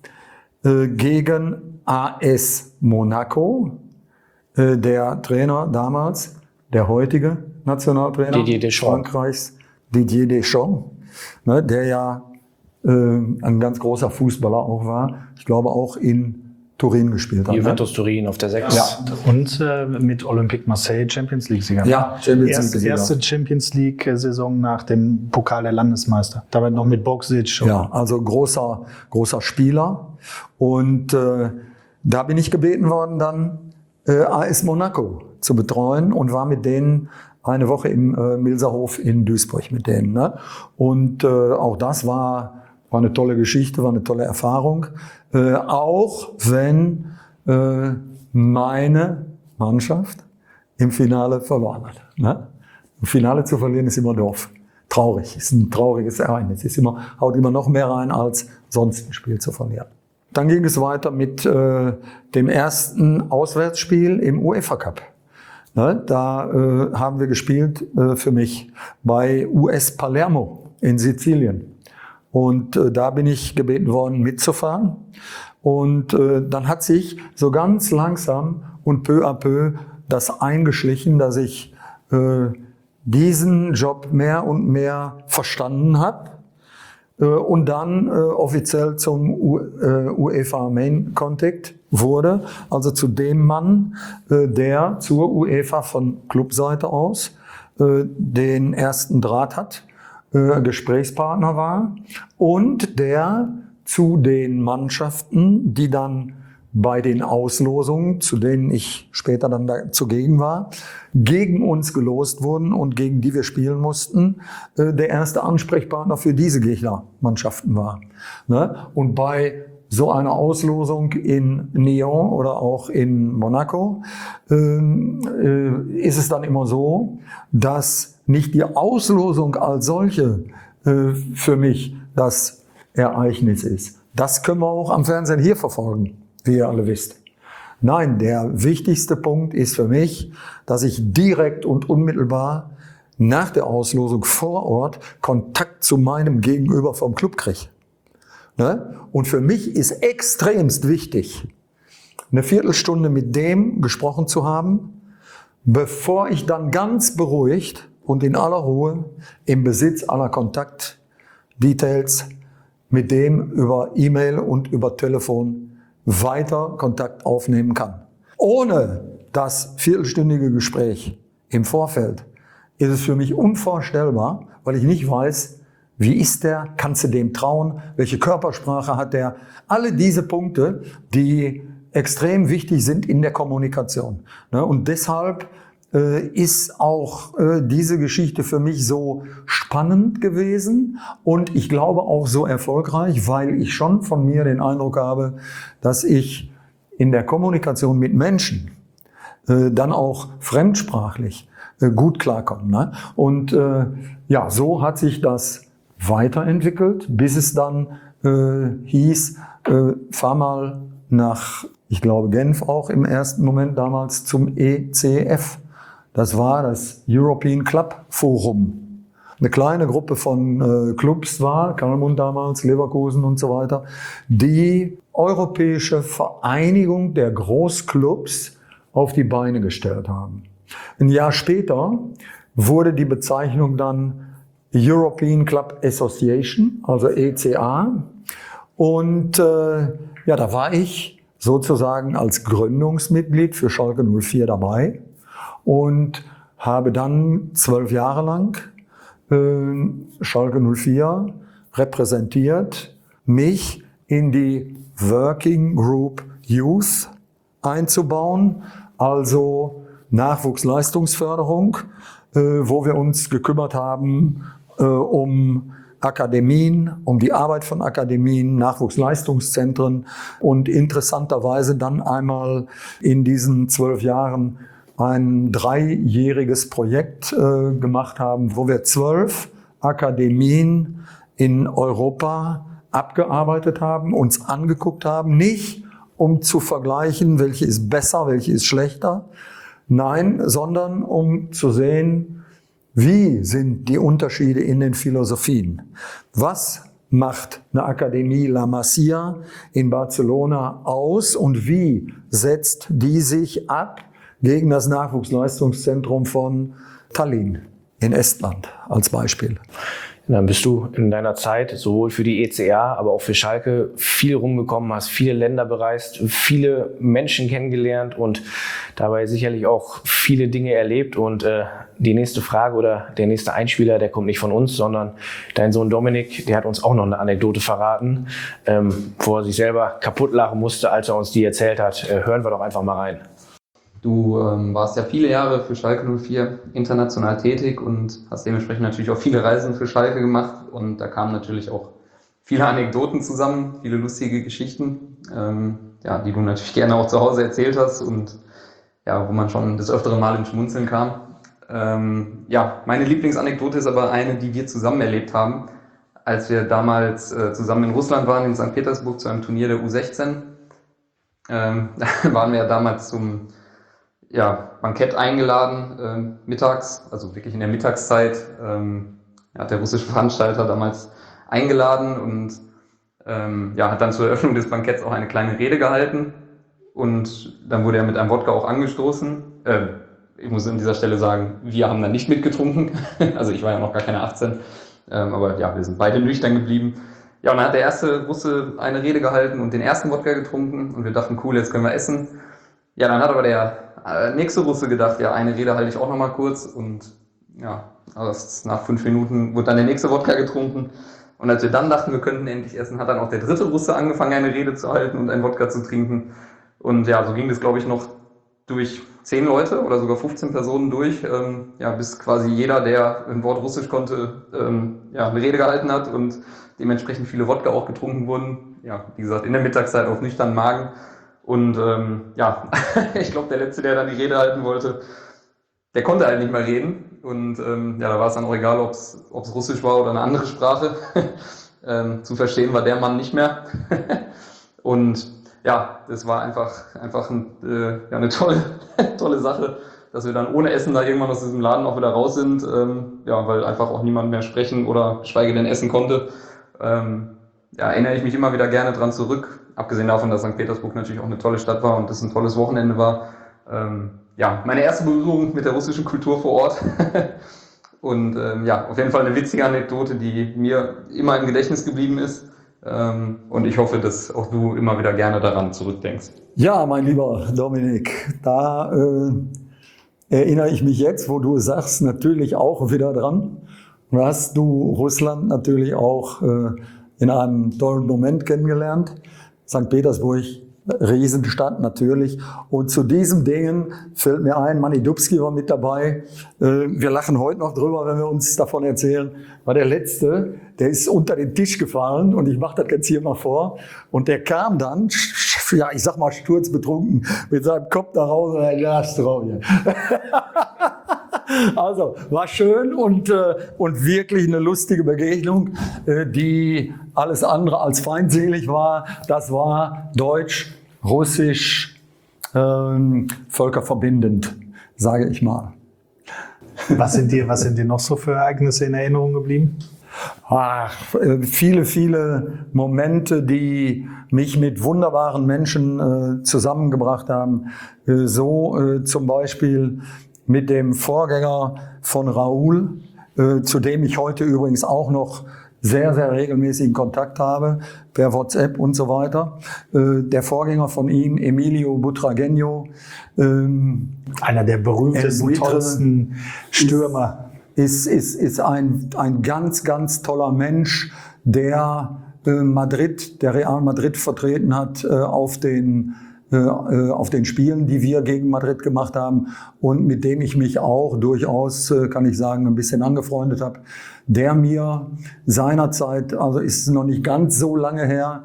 äh, gegen A S Monaco, äh, der Trainer damals, der heutige Nationaltrainer Didier Deschamps. Frankreichs, Didier Deschamps, ne, der ja äh, ein ganz großer Fußballer auch war, ich glaube auch in Turin gespielt hat. Juventus ne? Turin auf der sechs. Ja. Und äh, mit Olympique Marseille Champions League-Sieger. Ja, Champions Erst, League-Sieger. Erste Champions League-Saison nach dem Pokal der Landesmeister. Dabei noch mit Boksic. Ja, also großer, großer Spieler. Und äh, da bin ich gebeten worden, dann äh, A S Monaco zu betreuen und war mit denen eine Woche im äh, Milserhof in Duisburg mit denen. Ne? Und äh, auch das war, war eine tolle Geschichte, war eine tolle Erfahrung. Äh, auch wenn äh, meine Mannschaft im Finale verloren hat. Ne? Im Finale zu verlieren ist immer doof. Traurig, ist ein trauriges Ereignis. Ist immer, haut immer noch mehr rein, als sonst ein Spiel zu verlieren. Dann ging es weiter mit äh, dem ersten Auswärtsspiel im UEFA Cup. Ne? Da äh, haben wir gespielt äh, für mich bei U S Palermo in Sizilien. Und äh, da bin ich gebeten worden, mitzufahren. Und äh, dann hat sich so ganz langsam und peu à peu das eingeschlichen, dass ich äh, diesen Job mehr und mehr verstanden habe äh, und dann äh, offiziell zum U äh, UEFA Main Contact wurde, also zu dem Mann, äh, der zur UEFA von Clubseite aus äh, den ersten Draht hat, äh, Gesprächspartner war und der zu den Mannschaften, die dann bei den Auslosungen, zu denen ich später dann da zugegen war, gegen uns gelost wurden und gegen die wir spielen mussten, äh, der erste Ansprechpartner für diese Gegnermannschaften war. Ne? Und bei so einer Auslosung in Nyon oder auch in Monaco äh, äh, ist es dann immer so, dass nicht die Auslosung als solche äh, für mich das Ereignis ist. Das können wir auch am Fernsehen hier verfolgen, wie ihr alle wisst. Nein, der wichtigste Punkt ist für mich, dass ich direkt und unmittelbar nach der Auslosung vor Ort Kontakt zu meinem Gegenüber vom Club kriege. Ne? Und für mich ist extremst wichtig, eine Viertelstunde mit dem gesprochen zu haben, bevor ich dann ganz beruhigt und in aller Ruhe im Besitz aller Kontaktdetails mit dem über E-Mail und über Telefon weiter Kontakt aufnehmen kann. Ohne das viertelstündige Gespräch im Vorfeld ist es für mich unvorstellbar, weil ich nicht weiß, wie ist der, kannst du dem trauen, welche Körpersprache hat der, alle diese Punkte, die extrem wichtig sind in der Kommunikation. Und deshalb äh, ist auch äh, diese Geschichte für mich so spannend gewesen und ich glaube auch so erfolgreich, weil ich schon von mir den Eindruck habe, dass ich in der Kommunikation mit Menschen äh, dann auch fremdsprachlich äh, gut klarkomme. Ne? Und äh, ja, so hat sich das weiterentwickelt, bis es dann äh, hieß, äh, fahr mal nach, ich glaube Genf auch im ersten Moment damals, zum E C F. Das war das European Club Forum. Eine kleine Gruppe von äh, Clubs war, Kalmund damals, Leverkusen und so weiter, die Europäische Vereinigung der Großclubs auf die Beine gestellt haben. Ein Jahr später wurde die Bezeichnung dann European Club Association, also E C A. Und äh, ja, da war ich sozusagen als Gründungsmitglied für Schalke null vier dabei und habe dann zwölf Jahre lang äh, Schalke null vier repräsentiert, mich in die Working Group Youth einzubauen, also Nachwuchsleistungsförderung, äh, wo wir uns gekümmert haben äh, um Akademien, um die Arbeit von Akademien, Nachwuchsleistungszentren und interessanterweise dann einmal in diesen zwölf Jahren ein dreijähriges Projekt äh, gemacht haben, wo wir zwölf Akademien in Europa abgearbeitet haben, uns angeguckt haben, nicht um zu vergleichen, welche ist besser, welche ist schlechter, nein, sondern um zu sehen, wie sind die Unterschiede in den Philosophien? Was macht eine Akademie La Masia in Barcelona aus und wie setzt die sich ab gegen das Nachwuchsleistungszentrum von Tallinn in Estland als Beispiel? Dann bist du in deiner Zeit sowohl für die E C A, aber auch für Schalke viel rumgekommen, hast viele Länder bereist, viele Menschen kennengelernt und dabei sicherlich auch viele Dinge erlebt. Und äh, die nächste Frage oder der nächste Einspieler, der kommt nicht von uns, sondern dein Sohn Dominik, der hat uns auch noch eine Anekdote verraten, ähm, wo er sich selber kaputt lachen musste, als er uns die erzählt hat. Äh, hören wir doch einfach mal rein. Du ähm, warst ja viele Jahre für Schalke null vier international tätig und hast dementsprechend natürlich auch viele Reisen für Schalke gemacht und da kamen natürlich auch viele Anekdoten zusammen, viele lustige Geschichten, ähm, ja, die du natürlich gerne auch zu Hause erzählt hast und ja, wo man schon das öftere Mal ins Schmunzeln kam. Ähm, ja, meine Lieblingsanekdote ist aber eine, die wir zusammen erlebt haben, als wir damals äh, zusammen in Russland waren, in Sankt Petersburg zu einem Turnier der U sechzehn. Ähm, da waren wir ja damals zum ja, Bankett eingeladen, äh, mittags, also wirklich in der Mittagszeit, ähm, hat der russische Veranstalter damals eingeladen und ähm, ja, hat dann zur Eröffnung des Banketts auch eine kleine Rede gehalten und dann wurde er mit einem Wodka auch angestoßen. Äh, ich muss an dieser Stelle sagen, wir haben dann nicht mitgetrunken, also ich war ja noch gar keine achtzehn, ähm, aber ja, wir sind beide nüchtern geblieben. Ja, und dann hat der erste Russe eine Rede gehalten und den ersten Wodka getrunken und wir dachten, cool, jetzt können wir essen. Ja, dann hat aber der nächste Russe gedacht, ja, eine Rede halte ich auch noch mal kurz und ja, also nach fünf Minuten wurde dann der nächste Wodka getrunken und als wir dann dachten, wir könnten endlich essen, hat dann auch der dritte Russe angefangen, eine Rede zu halten und einen Wodka zu trinken und ja, so ging das, glaube ich, noch durch zehn Leute oder sogar fünfzehn Personen durch, ähm, ja, bis quasi jeder, der ein Wort Russisch konnte, ähm, ja, eine Rede gehalten hat und dementsprechend viele Wodka auch getrunken wurden, ja, wie gesagt, in der Mittagszeit auf nüchternen Magen. Und ähm, ja, ich glaube, der Letzte, der dann die Rede halten wollte, der konnte halt nicht mehr reden. Und ähm, ja, da war es dann auch egal, ob es Russisch war oder eine andere Sprache. ähm, zu verstehen war der Mann nicht mehr. Und ja, das war einfach, einfach ein, äh, ja, eine tolle, tolle Sache, dass wir dann ohne Essen da irgendwann aus diesem Laden auch wieder raus sind. Ähm, ja, weil einfach auch niemand mehr sprechen oder geschweige denn essen konnte. Ähm, ja, erinnere ich mich immer wieder gerne dran zurück. Abgesehen davon, dass Sankt Petersburg natürlich auch eine tolle Stadt war und das ein tolles Wochenende war. Ähm, ja, meine erste Berührung mit der russischen Kultur vor Ort. und ähm, ja, auf jeden Fall eine witzige Anekdote, die mir immer im Gedächtnis geblieben ist. Ähm, und ich hoffe, dass auch du immer wieder gerne daran zurückdenkst. Ja, mein lieber Dominik, da äh, erinnere ich mich jetzt, wo du sagst, natürlich auch wieder dran. Da hast du Russland natürlich auch äh, in einem tollen Moment kennengelernt. Sankt Petersburg, Riesenstadt natürlich. Und zu diesem Dingen fällt mir ein, Manni Dubski war mit dabei. Äh, wir lachen heute noch drüber, wenn wir uns davon erzählen. War der Letzte, der ist unter den Tisch gefallen und ich mache das jetzt hier mal vor. Und der kam dann, ja, ich sag mal sturzbetrunken, mit seinem Kopf da raus und er lasst drauf hier. Also, war schön und, äh, und wirklich eine lustige Begegnung, äh, die alles andere als feindselig war. Das war deutsch, russisch, ähm, völkerverbindend, sage ich mal. Was sind dir, was sind dir noch so für Ereignisse in Erinnerung geblieben? Ach, äh, viele, viele Momente, die mich mit wunderbaren Menschen äh, zusammengebracht haben. Äh, so äh, zum Beispiel mit dem Vorgänger von Raoul, äh, zu dem ich heute übrigens auch noch sehr, sehr regelmäßigen Kontakt habe, per WhatsApp und so weiter. Äh, der Vorgänger von ihm, Emilio Butragueño. Ähm, Einer der berühmtesten, tollsten Stürmer. Ist, ist, ist ein, ein ganz, ganz toller Mensch, der äh, Madrid, der Real Madrid vertreten hat äh, auf den auf den Spielen, die wir gegen Madrid gemacht haben und mit dem ich mich auch durchaus, kann ich sagen, ein bisschen angefreundet habe, der mir seinerzeit, also ist es noch nicht ganz so lange her,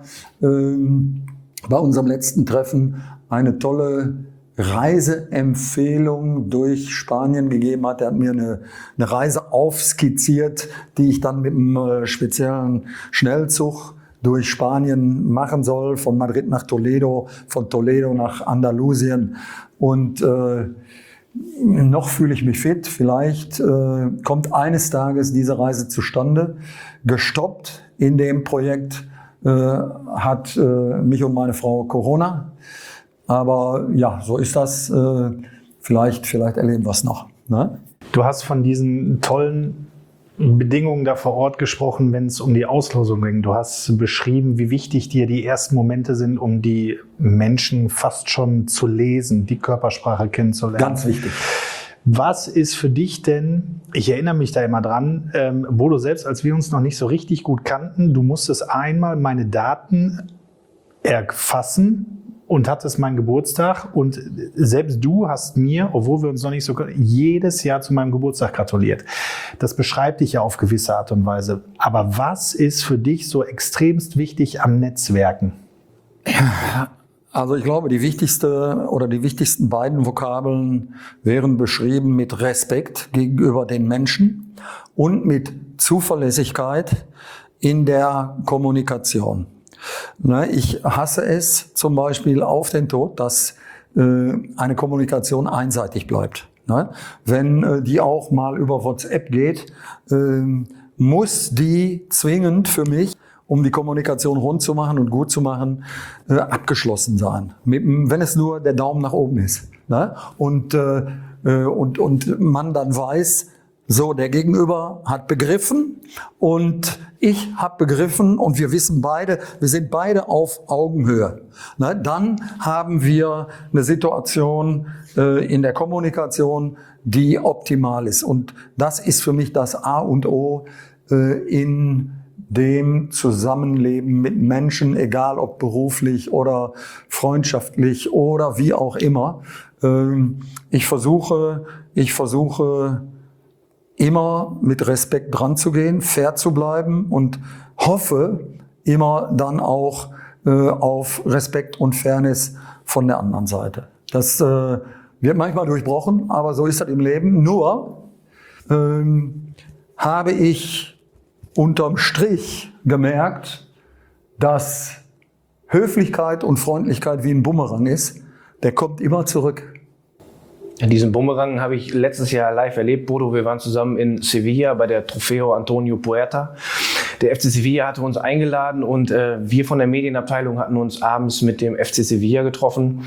bei unserem letzten Treffen eine tolle Reiseempfehlung durch Spanien gegeben hat. Er hat mir eine, eine Reise aufskizziert, die ich dann mit einem speziellen Schnellzug durch Spanien machen soll, von Madrid nach Toledo, von Toledo nach Andalusien. Und äh, noch fühle ich mich fit. Vielleicht äh, kommt eines Tages diese Reise zustande. Gestoppt in dem Projekt äh, hat äh, mich und meine Frau Corona. Aber ja, so ist das. Äh, vielleicht, vielleicht erleben wir es noch. Ne? Du hast von diesen tollen Bedingungen da vor Ort gesprochen, wenn es um die Auslosung ging. Du hast beschrieben, wie wichtig dir die ersten Momente sind, um die Menschen fast schon zu lesen, die Körpersprache kennenzulernen. Ganz wichtig. Was ist für dich denn, ich erinnere mich da immer dran, ähm, Bodo, selbst als wir uns noch nicht so richtig gut kannten, du musstest einmal meine Daten erfassen und hattest meinen Geburtstag und selbst du hast mir, obwohl wir uns noch nicht so können, jedes Jahr zu meinem Geburtstag gratuliert. Das beschreibt dich ja auf gewisse Art und Weise. Aber was ist für dich so extremst wichtig am Netzwerken? Also ich glaube, die wichtigste oder die wichtigsten beiden Vokabeln wären beschrieben mit Respekt gegenüber den Menschen und mit Zuverlässigkeit in der Kommunikation. Ich hasse es zum Beispiel auf den Tod, dass eine Kommunikation einseitig bleibt. Wenn die auch mal über WhatsApp geht, muss die zwingend für mich, um die Kommunikation rund zu machen und gut zu machen, abgeschlossen sein. Wenn es nur der Daumen nach oben ist. Und, und, und man dann weiß, so, der Gegenüber hat begriffen und ich habe begriffen und wir wissen beide, wir sind beide auf Augenhöhe. Ne, dann haben wir eine Situation äh, in der Kommunikation, die optimal ist. Und das ist für mich das A und O äh, in dem Zusammenleben mit Menschen, egal ob beruflich oder freundschaftlich oder wie auch immer. Ähm, ich versuche, ich versuche, immer mit Respekt dran zu gehen, fair zu bleiben und hoffe immer dann auch äh, auf Respekt und Fairness von der anderen Seite. Das äh, wird manchmal durchbrochen, aber so ist das im Leben. Nur ähm, habe ich unterm Strich gemerkt, dass Höflichkeit und Freundlichkeit wie ein Bumerang ist. Der kommt immer zurück. Diesen Bumerang habe ich letztes Jahr live erlebt, Bodo. Wir waren zusammen in Sevilla bei der Trofeo Antonio Puerta. Der F C Sevilla hatte uns eingeladen und äh, wir von der Medienabteilung hatten uns abends mit dem F C Sevilla getroffen.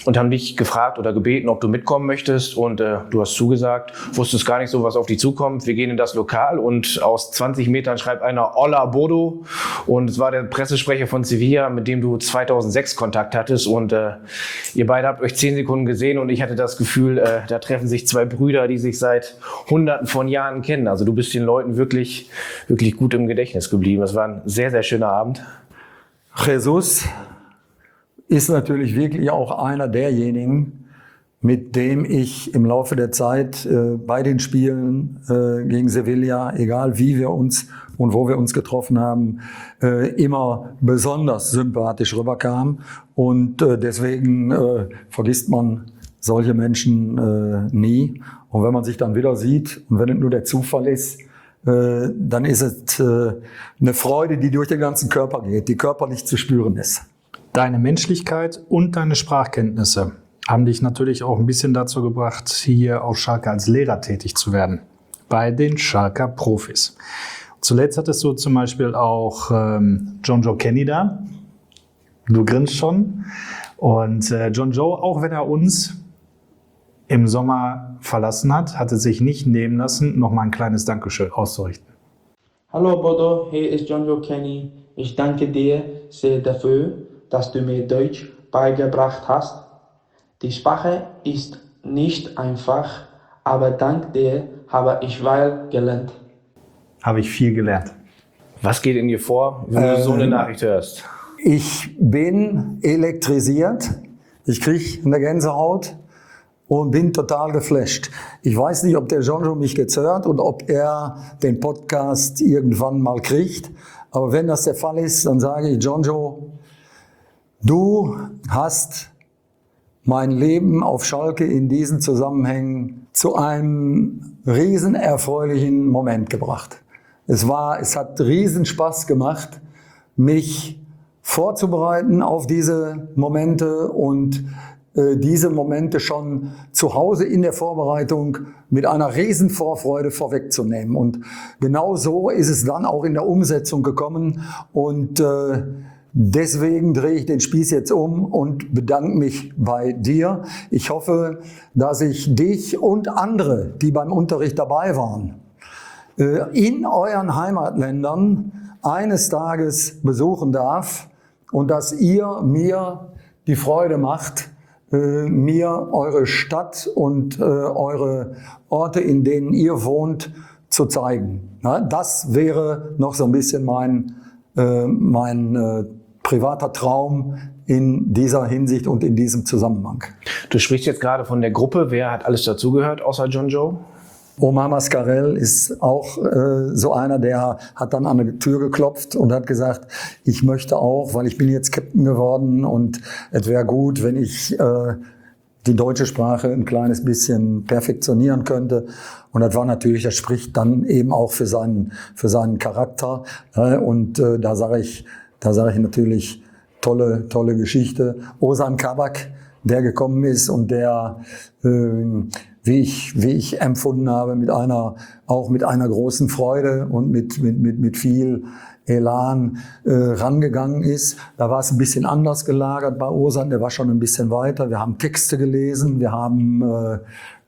und haben dich gefragt oder gebeten, ob du mitkommen möchtest. Und äh, du hast zugesagt, wusstest gar nicht so, was auf dich zukommt. Wir gehen in das Lokal und aus zwanzig Metern schreibt einer Hola Bodo. Und es war der Pressesprecher von Sevilla, mit dem du zweitausendsechs Kontakt hattest. Und äh, ihr beide habt euch zehn Sekunden gesehen und ich hatte das Gefühl, äh, da treffen sich zwei Brüder, die sich seit Hunderten von Jahren kennen. Also du bist den Leuten wirklich, wirklich gut im Gedächtnis geblieben. Es war ein sehr, sehr schöner Abend. Jesus ist natürlich wirklich auch einer derjenigen, mit dem ich im Laufe der Zeit äh, bei den Spielen äh, gegen Sevilla, egal wie wir uns und wo wir uns getroffen haben, äh, immer besonders sympathisch rüberkam. Und äh, deswegen äh, vergisst man solche Menschen äh, nie. Und wenn man sich dann wieder sieht und wenn es nur der Zufall ist, äh, dann ist es äh, eine Freude, die durch den ganzen Körper geht, die körperlich zu spüren ist. Deine Menschlichkeit und deine Sprachkenntnisse haben dich natürlich auch ein bisschen dazu gebracht, hier auf Schalke als Lehrer tätig zu werden, bei den Schalker Profis. Zuletzt hattest du zum Beispiel auch ähm, John Joe Kenny da. Du grinst schon. Und äh, John Joe, auch wenn er uns im Sommer verlassen hat, hatte sich nicht nehmen lassen, noch mal ein kleines Dankeschön auszurichten. Hallo Bodo, hier ist John Joe Kenny. Ich danke dir sehr dafür, dass du mir Deutsch beigebracht hast. Die Sprache ist nicht einfach, aber dank dir habe ich viel gelernt. Habe ich viel gelernt. Was geht in dir vor, wenn du ähm, so eine Nachricht hörst? Ich bin elektrisiert, ich kriege eine Gänsehaut und bin total geflasht. Ich weiß nicht, ob der Giorgio mich jetzt hört und ob er den Podcast irgendwann mal kriegt. Aber wenn das der Fall ist, dann sage ich, Giorgio, du hast mein Leben auf Schalke in diesen Zusammenhängen zu einem riesen erfreulichen Moment gebracht. Es war, es hat riesen Spaß gemacht, mich vorzubereiten auf diese Momente und äh, diese Momente schon zu Hause in der Vorbereitung mit einer riesen Vorfreude vorwegzunehmen. Und genau so ist es dann auch in der Umsetzung gekommen. Und äh, deswegen drehe ich den Spieß jetzt um und bedanke mich bei dir. Ich hoffe, dass ich dich und andere, die beim Unterricht dabei waren, in euren Heimatländern eines Tages besuchen darf und dass ihr mir die Freude macht, mir eure Stadt und eure Orte, in denen ihr wohnt, zu zeigen. Das wäre noch so ein bisschen mein, mein privater Traum in dieser Hinsicht und in diesem Zusammenhang. Du sprichst jetzt gerade von der Gruppe. Wer hat alles dazugehört, außer John Joe? Omar Mascarell ist auch äh, so einer, der hat dann an eine Tür geklopft und hat gesagt, ich möchte auch, weil ich bin jetzt Captain geworden und es wäre gut, wenn ich äh, die deutsche Sprache ein kleines bisschen perfektionieren könnte. Und das war natürlich, das spricht dann eben auch für seinen, für seinen Charakter. Äh, und äh, da sage ich, da sage ich natürlich, tolle, tolle Geschichte. Ozan Kabak, der gekommen ist und der, äh, wie ich, wie ich empfunden habe, mit einer, auch mit einer großen Freude und mit, mit, mit, mit viel Elan äh, rangegangen ist. Da war es ein bisschen anders gelagert bei Ozan, der war schon ein bisschen weiter. Wir haben Texte gelesen, wir haben äh,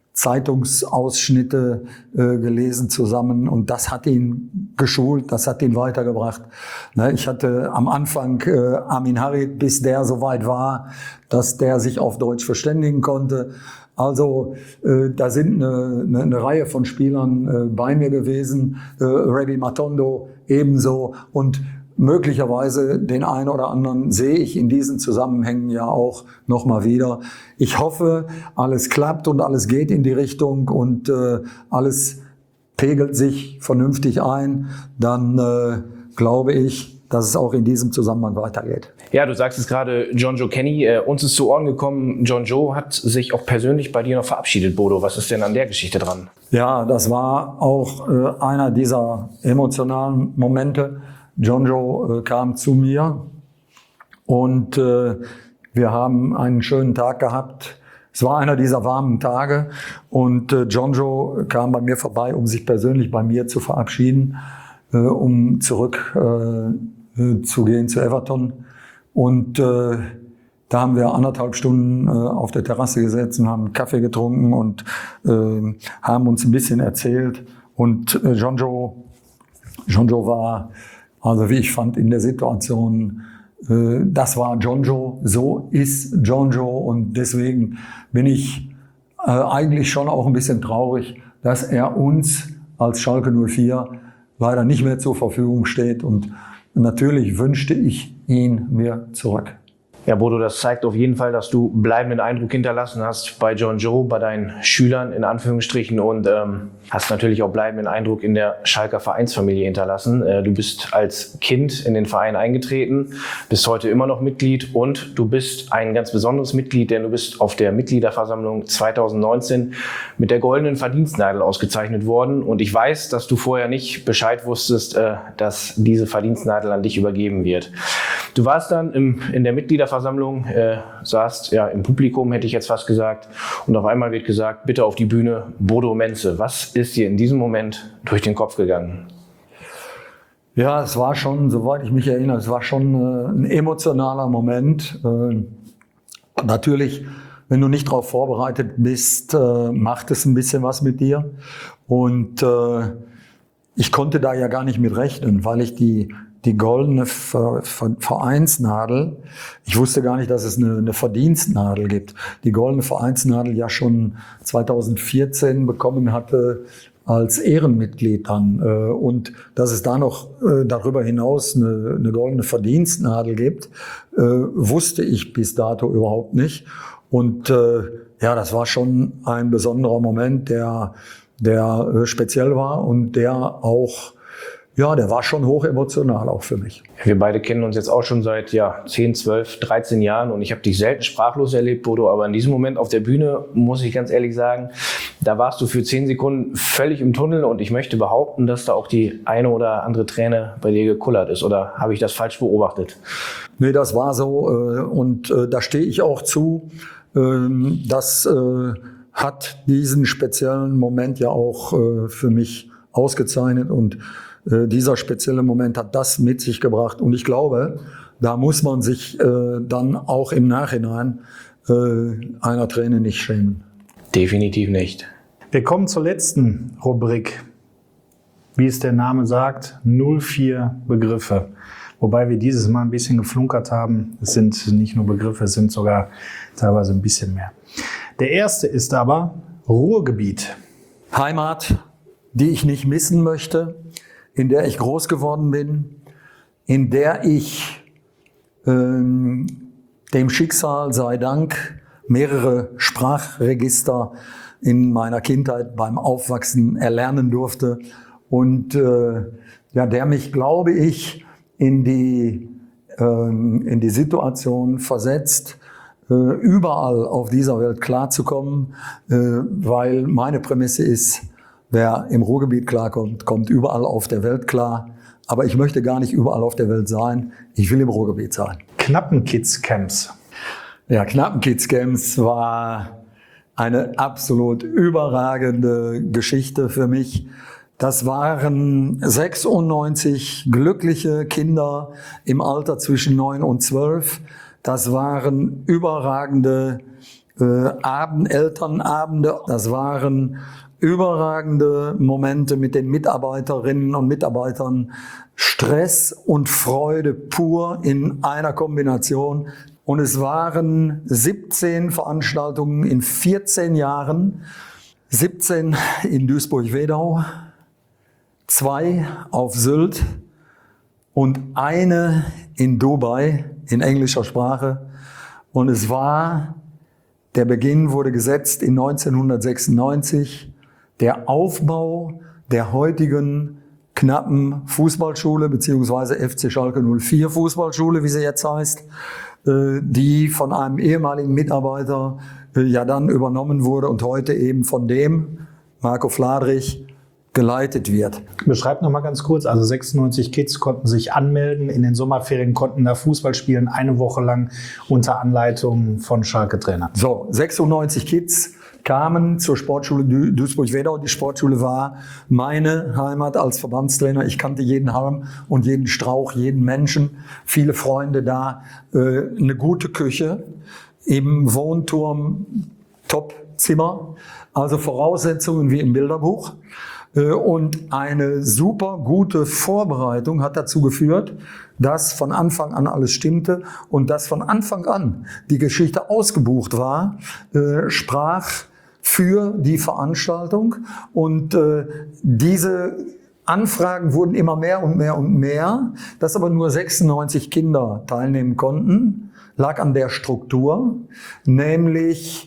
Zeitungsausschnitte äh, gelesen zusammen und das hat ihn geschult, das hat ihn weitergebracht. Ne, ich hatte am Anfang äh, Amin Harit, bis der so weit war, dass der sich auf Deutsch verständigen konnte. Also äh, da sind eine, eine, eine Reihe von Spielern äh, bei mir gewesen, äh, Rabbi Matondo ebenso und möglicherweise den einen oder anderen sehe ich in diesen Zusammenhängen ja auch noch mal wieder. Ich hoffe, alles klappt und alles geht in die Richtung und äh, alles pegelt sich vernünftig ein. Dann äh, glaube ich, dass es auch in diesem Zusammenhang weitergeht. Ja, du sagst es gerade, John Joe Kenny. Äh, uns ist zu Ohren gekommen, John Joe hat sich auch persönlich bei dir noch verabschiedet, Bodo. Was ist denn an der Geschichte dran? Ja, das war auch äh, einer dieser emotionalen Momente. John Joe äh, kam zu mir und äh, wir haben einen schönen Tag gehabt. Es war einer dieser warmen Tage und äh, John Joe kam bei mir vorbei, um sich persönlich bei mir zu verabschieden, äh, um zurück äh, zu gehen zu Everton. Und äh, Da haben wir anderthalb Stunden äh, auf der Terrasse gesessen, haben einen Kaffee getrunken und äh, haben uns ein bisschen erzählt. Und äh, Jonjo, Jonjo war, also wie ich fand, in der Situation, äh, das war Jonjo, so ist Jonjo. Und deswegen bin ich äh, eigentlich schon auch ein bisschen traurig, dass er uns als Schalke null vier leider nicht mehr zur Verfügung steht. Und natürlich wünschte ich ihn mir zurück. Ja, Bodo, das zeigt auf jeden Fall, dass du bleibenden Eindruck hinterlassen hast bei Jonjo, bei deinen Schülern in Anführungsstrichen und ähm, hast natürlich auch bleibenden Eindruck in der Schalker Vereinsfamilie hinterlassen. Äh, du bist als Kind in den Verein eingetreten, bist heute immer noch Mitglied und du bist ein ganz besonderes Mitglied, denn du bist auf der Mitgliederversammlung zweitausendneunzehn mit der Goldenen Verdienstnadel ausgezeichnet worden. Und ich weiß, dass du vorher nicht Bescheid wusstest, äh, dass diese Verdienstnadel an dich übergeben wird. Du warst dann im, in der Mitgliederversammlung, äh, saßt ja im Publikum, hätte ich jetzt fast gesagt, und auf einmal wird gesagt, bitte auf die Bühne, Bodo Menze. Was ist dir in diesem Moment durch den Kopf gegangen? Ja, es war schon, soweit ich mich erinnere, es war schon äh, ein emotionaler Moment. Äh, natürlich, wenn du nicht darauf vorbereitet bist, äh, macht es ein bisschen was mit dir. Und äh, ich konnte da ja gar nicht mit rechnen, weil ich die die goldene Ver- Ver- Vereinsnadel, ich wusste gar nicht, dass es eine, eine Verdienstnadel gibt, die goldene Vereinsnadel ja schon zweitausendvierzehn bekommen hatte als Ehrenmitglied dann. Und dass es da noch darüber hinaus eine, eine goldene Verdienstnadel gibt, wusste ich bis dato überhaupt nicht. Und ja, das war schon ein besonderer Moment, der, der speziell war und der auch Ja, der war schon hoch emotional auch für mich. Wir beide kennen uns jetzt auch schon seit ja, zehn, zwölf, dreizehn Jahren und ich habe dich selten sprachlos erlebt, Bodo, aber in diesem Moment auf der Bühne, muss ich ganz ehrlich sagen, da warst du für zehn Sekunden völlig im Tunnel und ich möchte behaupten, dass da auch die eine oder andere Träne bei dir gekullert ist. Oder habe ich das falsch beobachtet? Nee, das war so und da stehe ich auch zu. Das hat diesen speziellen Moment ja auch für mich ausgezeichnet und dieser spezielle Moment hat das mit sich gebracht. Und ich glaube, da muss man sich äh, dann auch im Nachhinein äh, einer Träne nicht schämen. Definitiv nicht. Wir kommen zur letzten Rubrik. Wie es der Name sagt, null vier Begriffe. Wobei wir dieses Mal ein bisschen geflunkert haben. Es sind nicht nur Begriffe, es sind sogar teilweise ein bisschen mehr. Der erste ist aber Ruhrgebiet. Heimat, die ich nicht missen möchte, in der ich groß geworden bin, in der ich ähm, dem Schicksal sei Dank mehrere Sprachregister in meiner Kindheit beim Aufwachsen erlernen durfte und äh, ja, der mich, glaube ich, in die, ähm, in die Situation versetzt, äh, überall auf dieser Welt klarzukommen, äh, weil meine Prämisse ist, wer im Ruhrgebiet klarkommt, kommt überall auf der Welt klar. Aber ich möchte gar nicht überall auf der Welt sein. Ich will im Ruhrgebiet sein. Knappenkids-Camps. Ja, Knappenkids-Camps war eine absolut überragende Geschichte für mich. Das waren sechsundneunzig glückliche Kinder im Alter zwischen neun und zwölf. Das waren überragende äh, Abend, Elternabende. Das waren überragende Momente mit den Mitarbeiterinnen und Mitarbeitern. Stress und Freude pur in einer Kombination. Und es waren siebzehn Veranstaltungen in vierzehn Jahren. siebzehn in Duisburg-Wedau, zwei auf Sylt und eine in Dubai in englischer Sprache. Und es war, der Beginn wurde gesetzt in neunzehnhundertsechsundneunzig. Der Aufbau der heutigen knappen Fußballschule, beziehungsweise F C Schalke null vier Fußballschule, wie sie jetzt heißt, die von einem ehemaligen Mitarbeiter ja dann übernommen wurde und heute eben von dem, Marco Fladrich, geleitet wird. Beschreib noch mal ganz kurz, also sechsundneunzig Kids konnten sich anmelden, in den Sommerferien konnten da Fußball spielen, eine Woche lang unter Anleitung von Schalke-Trainern. So, sechsundneunzig Kids kamen zur Sportschule Dü- Duisburg-Wedau. Die Sportschule war meine Heimat als Verbandstrainer. Ich kannte jeden Halm und jeden Strauch, jeden Menschen, viele Freunde da, äh, eine gute Küche, im Wohnturm, Top-Zimmer, also Voraussetzungen wie im Bilderbuch. Und eine super gute Vorbereitung hat dazu geführt, dass von Anfang an alles stimmte und dass von Anfang an die Geschichte ausgebucht war, äh, sprach für die Veranstaltung. Und äh, diese Anfragen wurden immer mehr und mehr und mehr. Dass aber nur sechsundneunzig Kinder teilnehmen konnten, lag an der Struktur, nämlich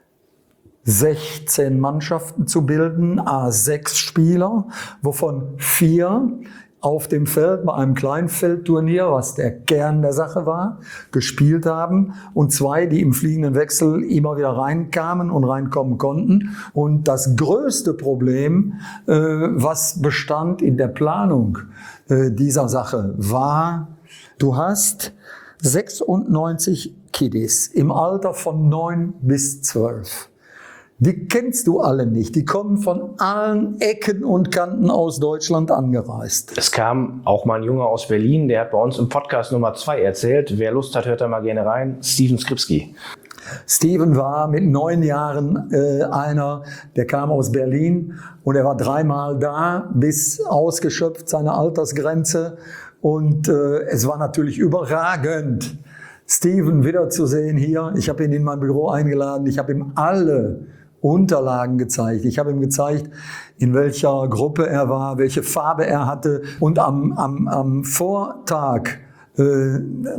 sechzehn Mannschaften zu bilden, à sechs Spieler, wovon vier auf dem Feld bei einem Kleinfeldturnier, was der Kern der Sache war, gespielt haben und zwei, die im fliegenden Wechsel immer wieder reinkamen und reinkommen konnten. Und das größte Problem, äh, was bestand in der Planung äh, dieser Sache, war, du hast sechsundneunzig Kiddies im Alter von neun bis zwölf. Die kennst du alle nicht. Die kommen von allen Ecken und Kanten aus Deutschland angereist. Es kam auch mal ein Junge aus Berlin, der hat bei uns im Podcast Nummer zwei erzählt. Wer Lust hat, hört da mal gerne rein. Steven Skripski. Steven war mit neun Jahren äh, einer, der kam aus Berlin und er war dreimal da, bis ausgeschöpft seine Altersgrenze. Und äh, es war natürlich überragend, Steven wiederzusehen hier. Ich habe ihn in mein Büro eingeladen. Ich habe ihm alle Unterlagen gezeigt. Ich habe ihm gezeigt, in welcher Gruppe er war, welche Farbe er hatte. Und am, am, am Vortag äh,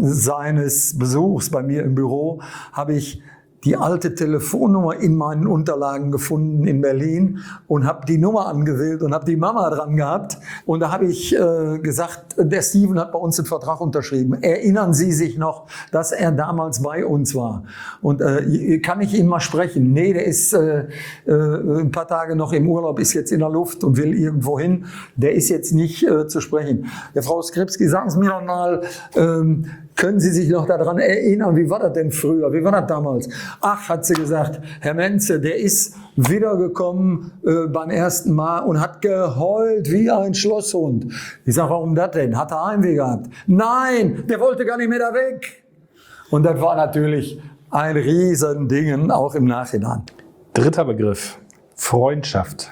seines Besuchs bei mir im Büro habe ich die alte Telefonnummer in meinen Unterlagen gefunden in Berlin und habe die Nummer angewählt und habe die Mama dran gehabt. Und da habe ich äh, gesagt, der Steven hat bei uns einen Vertrag unterschrieben. Erinnern Sie sich noch, dass er damals bei uns war? Und äh, kann ich ihn mal sprechen? Nee, der ist äh, äh, ein paar Tage noch im Urlaub, ist jetzt in der Luft und will irgendwo hin. Der ist jetzt nicht äh, zu sprechen. Ja, Frau Skripski, sagen Sie mir doch mal, ähm, können Sie sich noch daran erinnern, wie war das denn früher, wie war das damals? Ach, hat sie gesagt, Herr Menze, der ist wiedergekommen äh, beim ersten Mal und hat geheult wie ein Schlosshund. Ich sage, warum das denn? Hat er Heimweh gehabt? Nein, der wollte gar nicht mehr da weg. Und das war natürlich ein Riesending, auch im Nachhinein. Dritter Begriff, Freundschaft.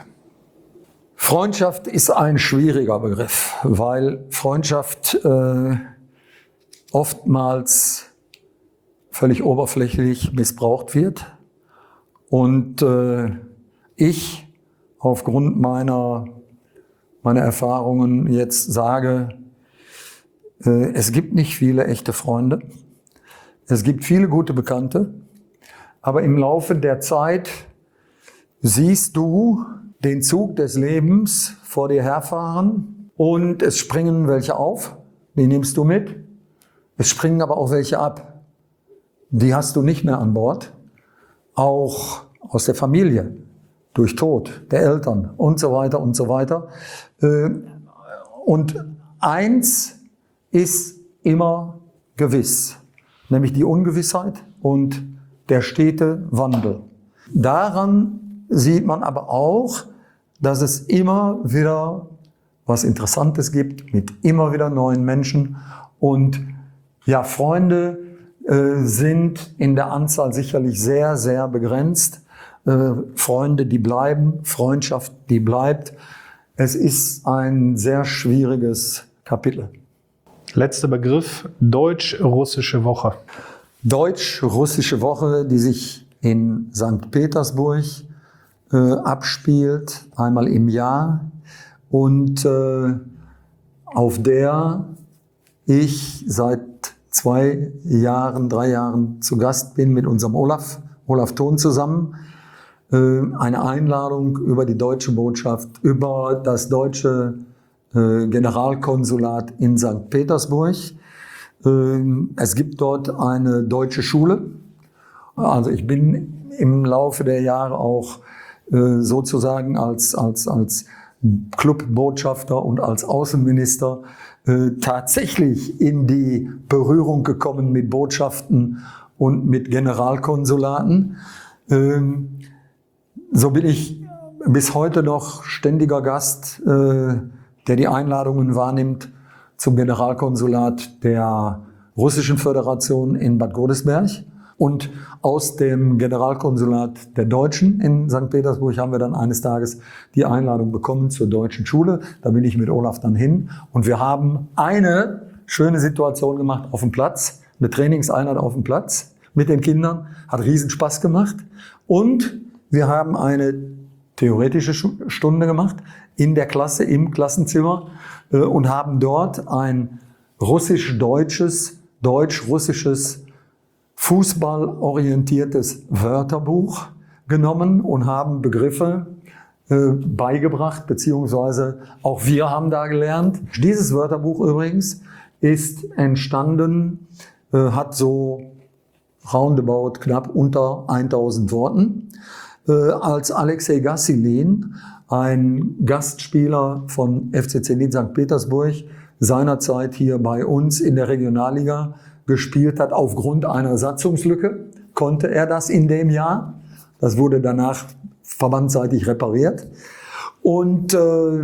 Freundschaft ist ein schwieriger Begriff, weil Freundschaft äh, oftmals völlig oberflächlich missbraucht wird. Und äh, ich aufgrund meiner, meiner Erfahrungen jetzt sage, äh, es gibt nicht viele echte Freunde. Es gibt viele gute Bekannte. Aber im Laufe der Zeit siehst du den Zug des Lebens vor dir herfahren und es springen welche auf. Die nimmst du mit. Es springen aber auch welche ab. Die hast du nicht mehr an Bord, auch aus der Familie, durch Tod der Eltern und so weiter und so weiter. Und eins ist immer gewiss, nämlich die Ungewissheit und der stete Wandel. Daran sieht man aber auch, dass es immer wieder was Interessantes gibt mit immer wieder neuen Menschen. Und ja, Freunde äh, sind in der Anzahl sicherlich sehr, sehr begrenzt. Äh, Freunde, die bleiben, Freundschaft, die bleibt. Es ist ein sehr schwieriges Kapitel. Letzter Begriff, Deutsch-Russische Woche. Deutsch-Russische Woche, die sich in Sankt Petersburg äh, abspielt, einmal im Jahr. Und äh, auf der ich seit zwei Jahren, drei Jahren zu Gast bin mit unserem Olaf, Olaf Thon zusammen. Äh, eine Einladung über die deutsche Botschaft, über das deutsche äh, Generalkonsulat in Sankt Petersburg. Äh, es gibt dort eine deutsche Schule. Also ich bin im Laufe der Jahre auch äh, sozusagen als, als, als Clubbotschafter und als Außenminister äh, tatsächlich in die Berührung gekommen mit Botschaften und mit Generalkonsulaten. Ähm, so bin ich bis heute noch ständiger Gast, äh, der die Einladungen wahrnimmt zum Generalkonsulat der Russischen Föderation in Bad Godesberg. Und aus dem Generalkonsulat der Deutschen in Sankt Petersburg haben wir dann eines Tages die Einladung bekommen zur deutschen Schule. Da bin ich mit Olaf dann hin. Und wir haben eine schöne Situation gemacht auf dem Platz, eine Trainingseinheit auf dem Platz mit den Kindern. Hat riesen Spaß gemacht. Und wir haben eine theoretische Stunde gemacht in der Klasse, im Klassenzimmer äh, und haben dort ein russisch-deutsches, deutsch-russisches, fußballorientiertes Wörterbuch genommen und haben Begriffe äh, beigebracht, beziehungsweise auch wir haben da gelernt. Dieses Wörterbuch übrigens ist entstanden, äh, hat so roundabout knapp unter tausend Worten, äh, als Alexei Gassilin, ein Gastspieler von F C Zenit Sankt Petersburg, seinerzeit hier bei uns in der Regionalliga gespielt hat. Aufgrund einer Satzungslücke konnte er das in dem Jahr. Das wurde danach verbandsseitig repariert. Und äh,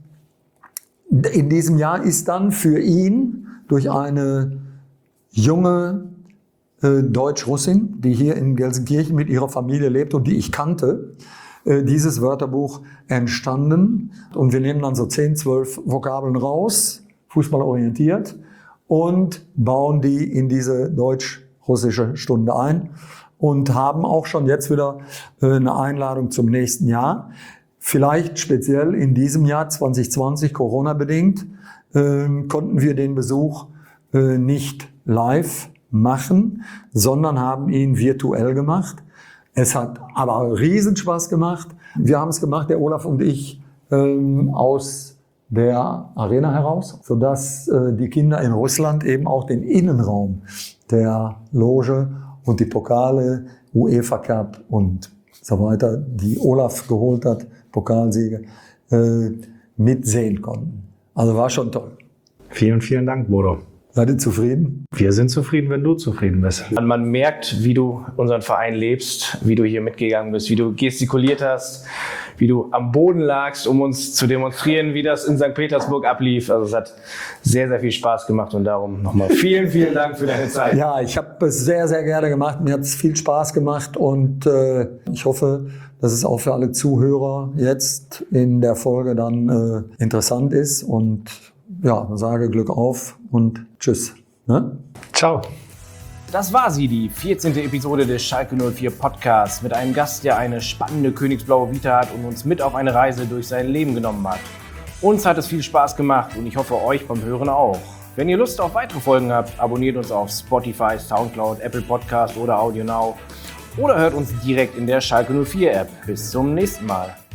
in diesem Jahr ist dann für ihn durch eine junge äh, Deutsch-Russin, die hier in Gelsenkirchen mit ihrer Familie lebt und die ich kannte, äh, dieses Wörterbuch entstanden. Und wir nehmen dann so zehn, zwölf Vokabeln raus, fußballorientiert, und bauen die in diese deutsch-russische Stunde ein und haben auch schon jetzt wieder äh, eine Einladung zum nächsten Jahr. Vielleicht speziell in diesem Jahr zwanzig zwanzig, Corona-bedingt, äh, konnten wir den Besuch äh, nicht live machen, sondern haben ihn virtuell gemacht. Es hat aber Riesenspaß gemacht. Wir haben es gemacht, der Olaf und ich, äh, aus der Arena heraus, sodass äh, die Kinder in Russland eben auch den Innenraum der Loge und die Pokale, UEFA Cup und so weiter, die Olaf geholt hat, Pokalsiege, äh, mitsehen konnten. Also war schon toll. Vielen, vielen Dank, Bodo. Seid ihr zufrieden? Wir sind zufrieden, wenn du zufrieden bist. Man merkt, wie du unseren Verein lebst, wie du hier mitgegangen bist, wie du gestikuliert hast, wie du am Boden lagst, um uns zu demonstrieren, wie das in Sankt Petersburg ablief. Also es hat sehr, sehr viel Spaß gemacht und darum nochmal vielen, vielen Dank für deine Zeit. Ja, ich habe es sehr, sehr gerne gemacht. Mir hat es viel Spaß gemacht und äh, ich hoffe, dass es auch für alle Zuhörer jetzt in der Folge dann äh, interessant ist. Und ja, sage Glück auf und tschüss. Ne? Ciao. Das war sie, die vierzehnte Episode des Schalke null vier Podcasts mit einem Gast, der eine spannende königsblaue Vita hat und uns mit auf eine Reise durch sein Leben genommen hat. Uns hat es viel Spaß gemacht und ich hoffe euch beim Hören auch. Wenn ihr Lust auf weitere Folgen habt, abonniert uns auf Spotify, Soundcloud, Apple Podcast oder AudioNow oder hört uns direkt in der Schalke null vier App. Bis zum nächsten Mal.